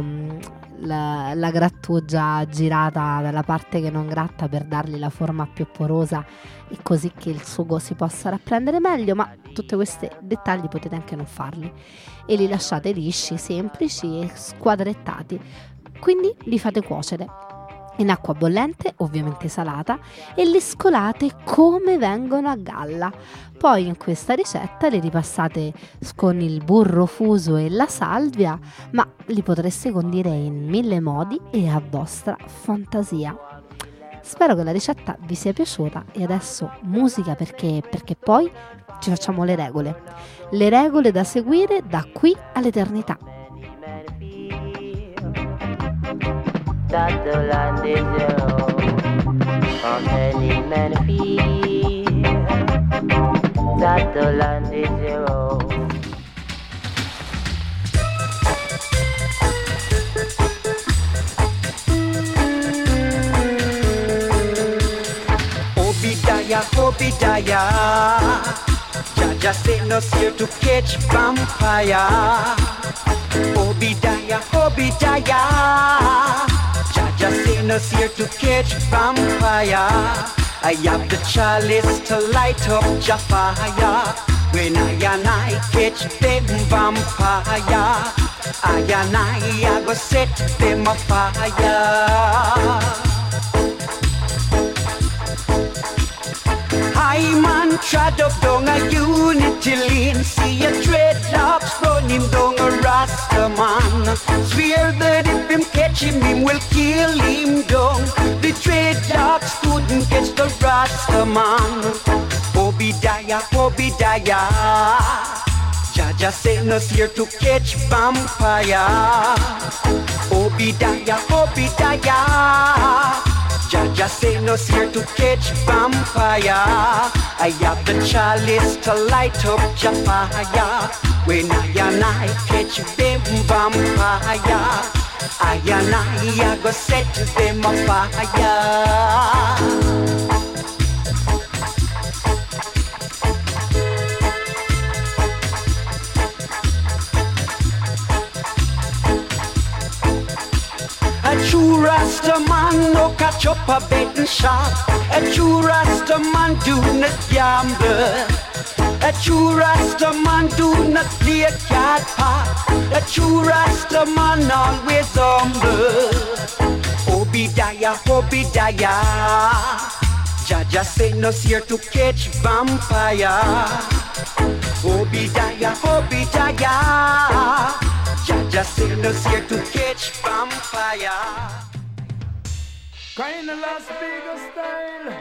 la grattugia girata dalla parte che non gratta per dargli la forma più porosa e così che il sugo si possa rapprendere meglio, ma tutti questi dettagli potete anche non farli e li lasciate lisci, semplici e squadrettati. Quindi li fate cuocere in acqua bollente, ovviamente salata, e li scolate come vengono a galla. Poi in questa ricetta li ripassate con il burro fuso e la salvia, ma li potreste condire in 1000 modi e a vostra fantasia. Spero che la ricetta vi sia piaciuta e adesso musica perché poi ci facciamo le regole da seguire da qui all'eternità. That the land is your own, from any man feel that the land is your own. Obadiah, Obadiah, Jaja sent us here to catch vampire. Obadiah, Obadiah, Jaja sent us here to catch vampire. I have the chalice to light up your fire. When I catch them vampire, I go set them afire. I man try Mad up down a Unity Lane. See a dreadlocks running down a Rasta man. Swear that if him catch him will kill him down. The dreadlocks couldn't catch the Rasta man. Obadiah, Obadiah, Jaja sent us here to catch vampire. Obadiah, Obadiah, Jaja sent us here to catch vampire. I have the chalice to light up your fire. When I and I catch them vampire, I and I go set them afire. A true Rasta man no catch up a betting shop. A true Rasta man do not gamble. A true Rasta man do not play a cat pop. A true Rasta man always humble. Obadiah, Obadiah, Jaja sent us here to catch vampire. Obadiah, Obadiah, Jaja sent us here to catch vampire. Kinda Las Vegas style.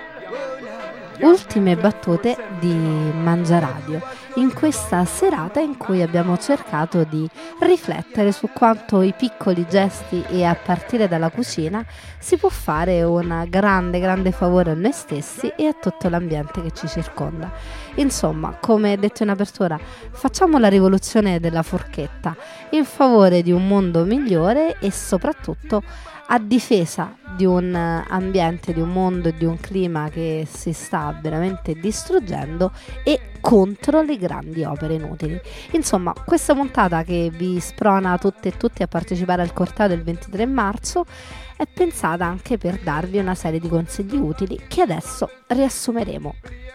Ultime battute di Mangiaradio in questa serata in cui abbiamo cercato di riflettere su quanto i piccoli gesti e a partire dalla cucina si può fare un grande favore a noi stessi e a tutto l'ambiente che ci circonda. Insomma, come detto in apertura, facciamo la rivoluzione della forchetta in favore di un mondo migliore e soprattutto a difesa di un ambiente, di un mondo e di un clima che si sta veramente distruggendo e contro le grandi opere inutili. Insomma, questa puntata che vi sprona tutte e tutti a partecipare al corteo del 23 marzo è pensata anche per darvi una serie di consigli utili che adesso riassumeremo.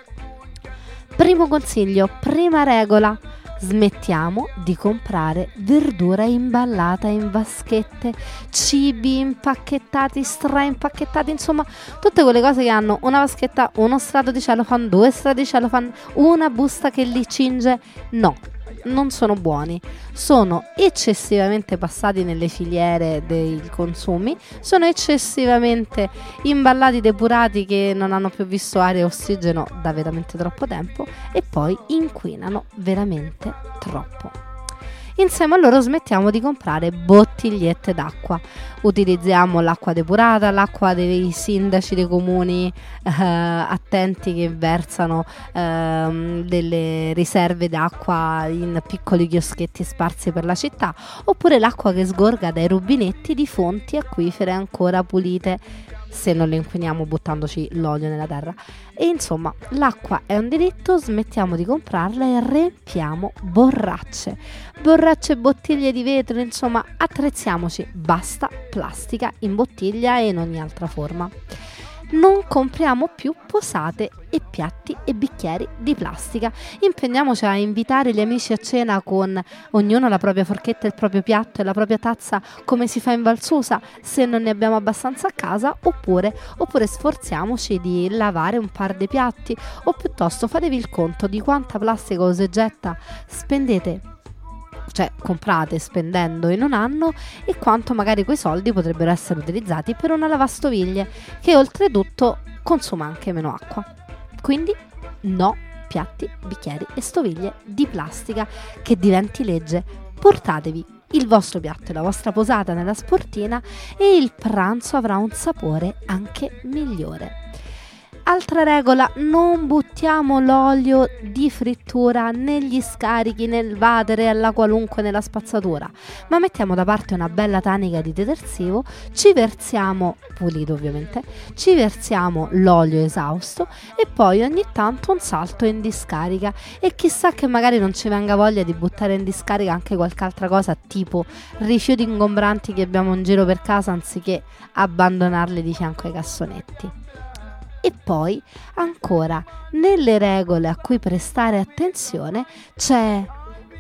Primo consiglio, prima regola: smettiamo di comprare verdura imballata in vaschette, cibi impacchettati, straimpacchettati, insomma tutte quelle cose che hanno una vaschetta, uno strato di cellophane, 2 strati di cellophane, una busta che li cinge. No, non sono buoni, sono eccessivamente passati nelle filiere dei consumi, sono eccessivamente imballati, depurati, che non hanno più visto aria e ossigeno da veramente troppo tempo e poi inquinano veramente troppo. Insieme a loro smettiamo di comprare bottigliette d'acqua, utilizziamo l'acqua depurata, l'acqua dei sindaci dei comuni attenti che versano delle riserve d'acqua in piccoli chioschetti sparsi per la città, oppure l'acqua che sgorga dai rubinetti di fonti acquifere ancora pulite, se non le inquiniamo buttandoci l'olio nella terra. E insomma, l'acqua è un diritto, smettiamo di comprarla e riempiamo borracce, bottiglie di vetro, insomma attrezziamoci, basta plastica in bottiglia e in ogni altra forma. Non compriamo più posate e piatti e bicchieri di plastica. Impegniamoci a invitare gli amici a cena con ognuno la propria forchetta, il proprio piatto e la propria tazza, come si fa in Valsusa, se non ne abbiamo abbastanza a casa, oppure sforziamoci di lavare un par di piatti, o piuttosto fatevi il conto di quanta plastica o getta spendete, cioè comprate spendendo in un anno, e quanto magari quei soldi potrebbero essere utilizzati per una lavastoviglie che oltretutto consuma anche meno acqua. Quindi no piatti, bicchieri e stoviglie di plastica, che diventi legge. Portatevi il vostro piatto e la vostra posata nella sportina e il pranzo avrà un sapore anche migliore. Altra regola: non buttiamo l'olio di frittura negli scarichi, nel water, alla qualunque, nella spazzatura, ma mettiamo da parte una bella tanica di detersivo, ci versiamo, pulito ovviamente, ci versiamo l'olio esausto e poi ogni tanto un salto in discarica, e chissà che magari non ci venga voglia di buttare in discarica anche qualche altra cosa, tipo rifiuti ingombranti che abbiamo in giro per casa, anziché abbandonarli di fianco ai cassonetti. E poi, ancora, nelle regole a cui prestare attenzione c'è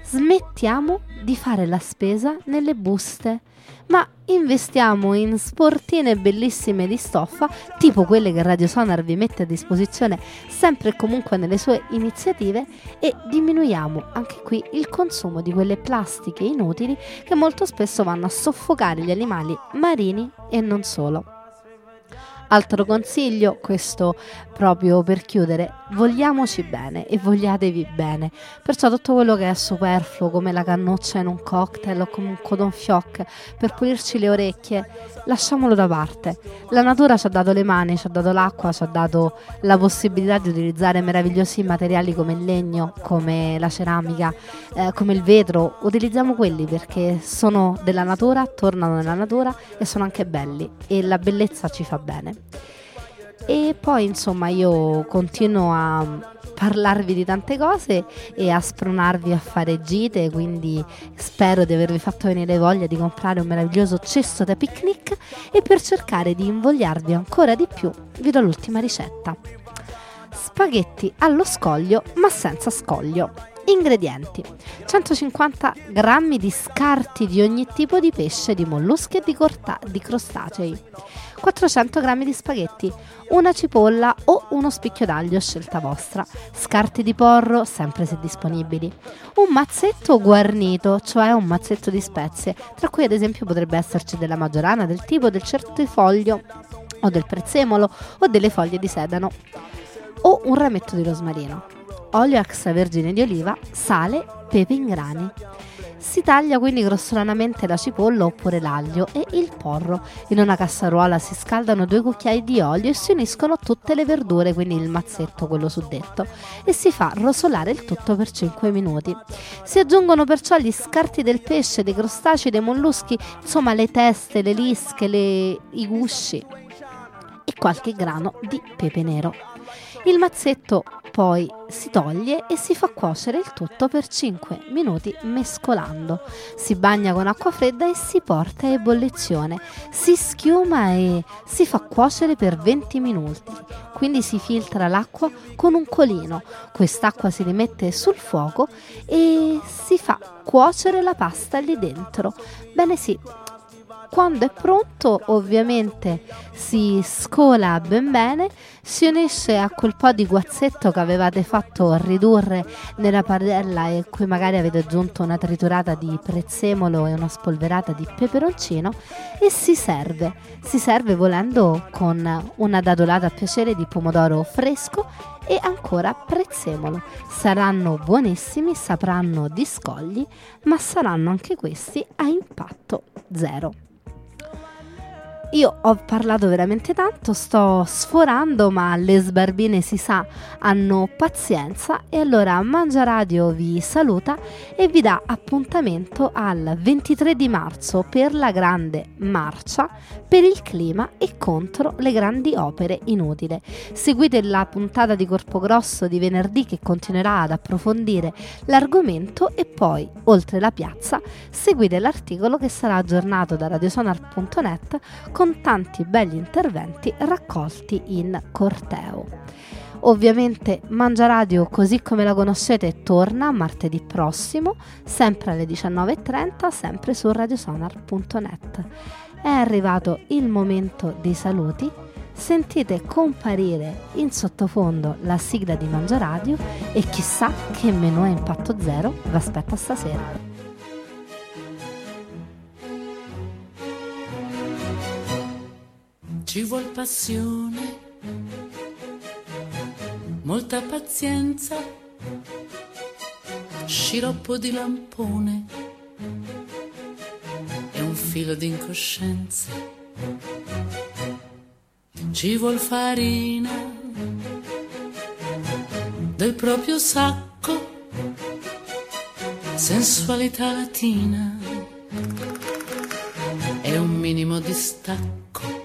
Smettiamo di fare la spesa nelle buste, ma investiamo in sportine bellissime di stoffa, tipo quelle che Radio Sonar vi mette a disposizione sempre e comunque nelle sue iniziative, e diminuiamo anche qui il consumo di quelle plastiche inutili che molto spesso vanno a soffocare gli animali marini e non solo. Altro consiglio, questo proprio per chiudere: vogliamoci bene e vogliatevi bene, perciò tutto quello che è superfluo, come la cannuccia in un cocktail o come un cotton fioc per pulirci le orecchie, lasciamolo da parte. La natura ci ha dato le mani, ci ha dato l'acqua, ci ha dato la possibilità di utilizzare meravigliosi materiali come il legno, come la ceramica, come il vetro. Utilizziamo quelli perché sono della natura, tornano nella natura e sono anche belli, e la bellezza ci fa bene. E poi insomma io continuo a parlarvi di tante cose e a spronarvi a fare gite, quindi spero di avervi fatto venire voglia di comprare un meraviglioso cesto da picnic, e per cercare di invogliarvi ancora di più vi do l'ultima ricetta: spaghetti allo scoglio ma senza scoglio. Ingredienti: 150 g di scarti di ogni tipo di pesce, di molluschi e di crostacei, 400 g di spaghetti, una cipolla o uno spicchio d'aglio, scelta vostra, scarti di porro, sempre se disponibili, un mazzetto guarnito, cioè un mazzetto di spezie, tra cui ad esempio potrebbe esserci della maggiorana, del tipo, del certifoglio o del prezzemolo o delle foglie di sedano, o un rametto di rosmarino, olio extravergine di oliva, sale, pepe in grani. Si taglia quindi grossolanamente la cipolla oppure l'aglio e il porro. In una cassaruola si scaldano 2 cucchiai di olio e si uniscono tutte le verdure, quindi il mazzetto, quello suddetto, e si fa rosolare il tutto per 5 minuti. Si aggiungono perciò gli scarti del pesce, dei crostacei, dei molluschi, insomma le teste, le lische, i gusci e qualche grano di pepe nero. Il mazzetto poi si toglie e si fa cuocere il tutto per 5 minuti mescolando. Si bagna con acqua fredda e si porta a ebollizione. Si schiuma e si fa cuocere per 20 minuti. Quindi si filtra l'acqua con un colino. Quest'acqua si rimette sul fuoco e si fa cuocere la pasta lì dentro. Bene sì. Quando è pronto, ovviamente si scola ben bene, si unisce a quel po' di guazzetto che avevate fatto ridurre nella padella e cui magari avete aggiunto una triturata di prezzemolo e una spolverata di peperoncino, e si serve. Si serve volendo con una dadolata a piacere di pomodoro fresco e ancora prezzemolo. Saranno buonissimi, sapranno di scogli, ma saranno anche questi a impatto zero. Io ho parlato veramente tanto, sto sforando, ma le sbarbine, si sa, hanno pazienza, e allora Mangia Radio vi saluta e vi dà appuntamento al 23 di marzo per la grande marcia per il clima e contro le grandi opere inutili. Seguite la puntata di Corpo Grosso di venerdì, che continuerà ad approfondire l'argomento, e poi, oltre la piazza, seguite l'articolo che sarà aggiornato da radiosonar.net con tanti belli interventi raccolti in corteo. Ovviamente Mangia Radio, così come la conoscete, torna martedì prossimo, sempre alle 19:30, sempre su radiosonar.net. È arrivato il momento dei saluti. Sentite comparire in sottofondo la sigla di Mangia Radio e chissà che menù a impatto zero vi aspetta stasera. Ci vuol passione, molta pazienza, sciroppo di lampone e un filo di incoscienza. Ci vuol farina del proprio sacco, sensualità latina e un minimo di stacco.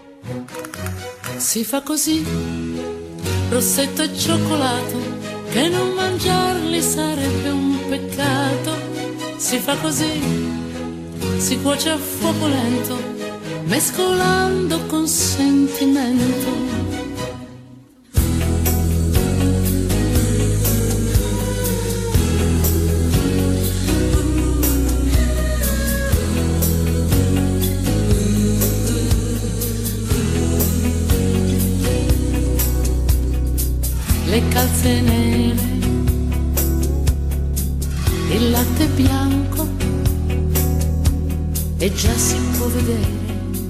Si fa così, rossetto e cioccolato, che non mangiarli sarebbe un peccato. Si fa così, si cuoce a fuoco lento, mescolando con sentimento. le calze nere, il latte bianco e già si può vedere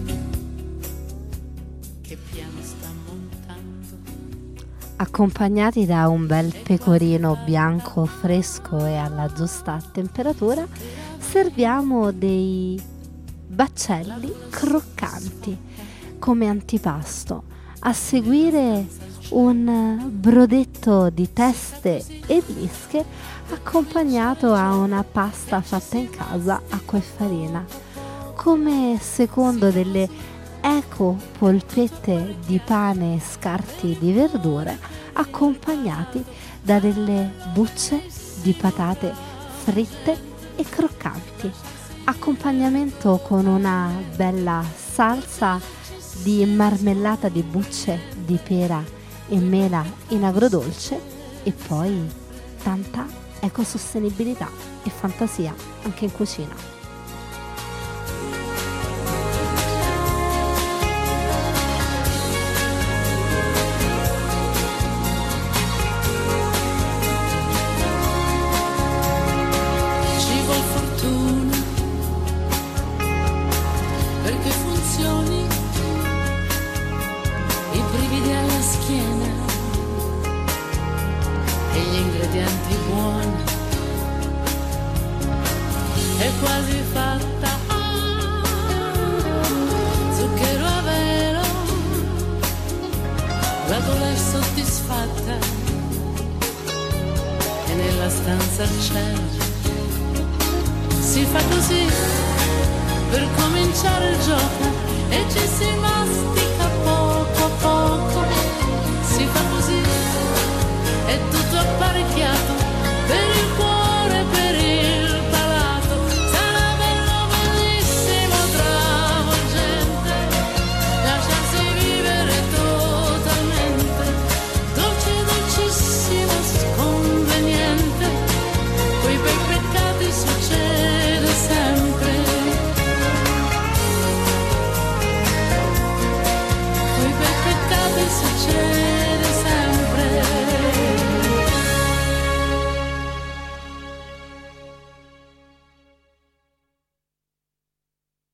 che piano sta montando. Accompagnati da un bel pecorino bianco fresco e alla giusta temperatura, serviamo dei baccelli croccanti come antipasto. A seguire un brodetto di teste e bische accompagnato a una pasta fatta in casa, acqua e farina, come secondo delle eco polpette di pane e scarti di verdure, accompagnati da delle bucce di patate fritte e croccanti. Accompagnamento con una bella salsa di marmellata di bucce di pera e mela in agrodolce e poi tanta ecosostenibilità e fantasia anche in cucina. Si fa così per cominciare il gioco e ci si mostra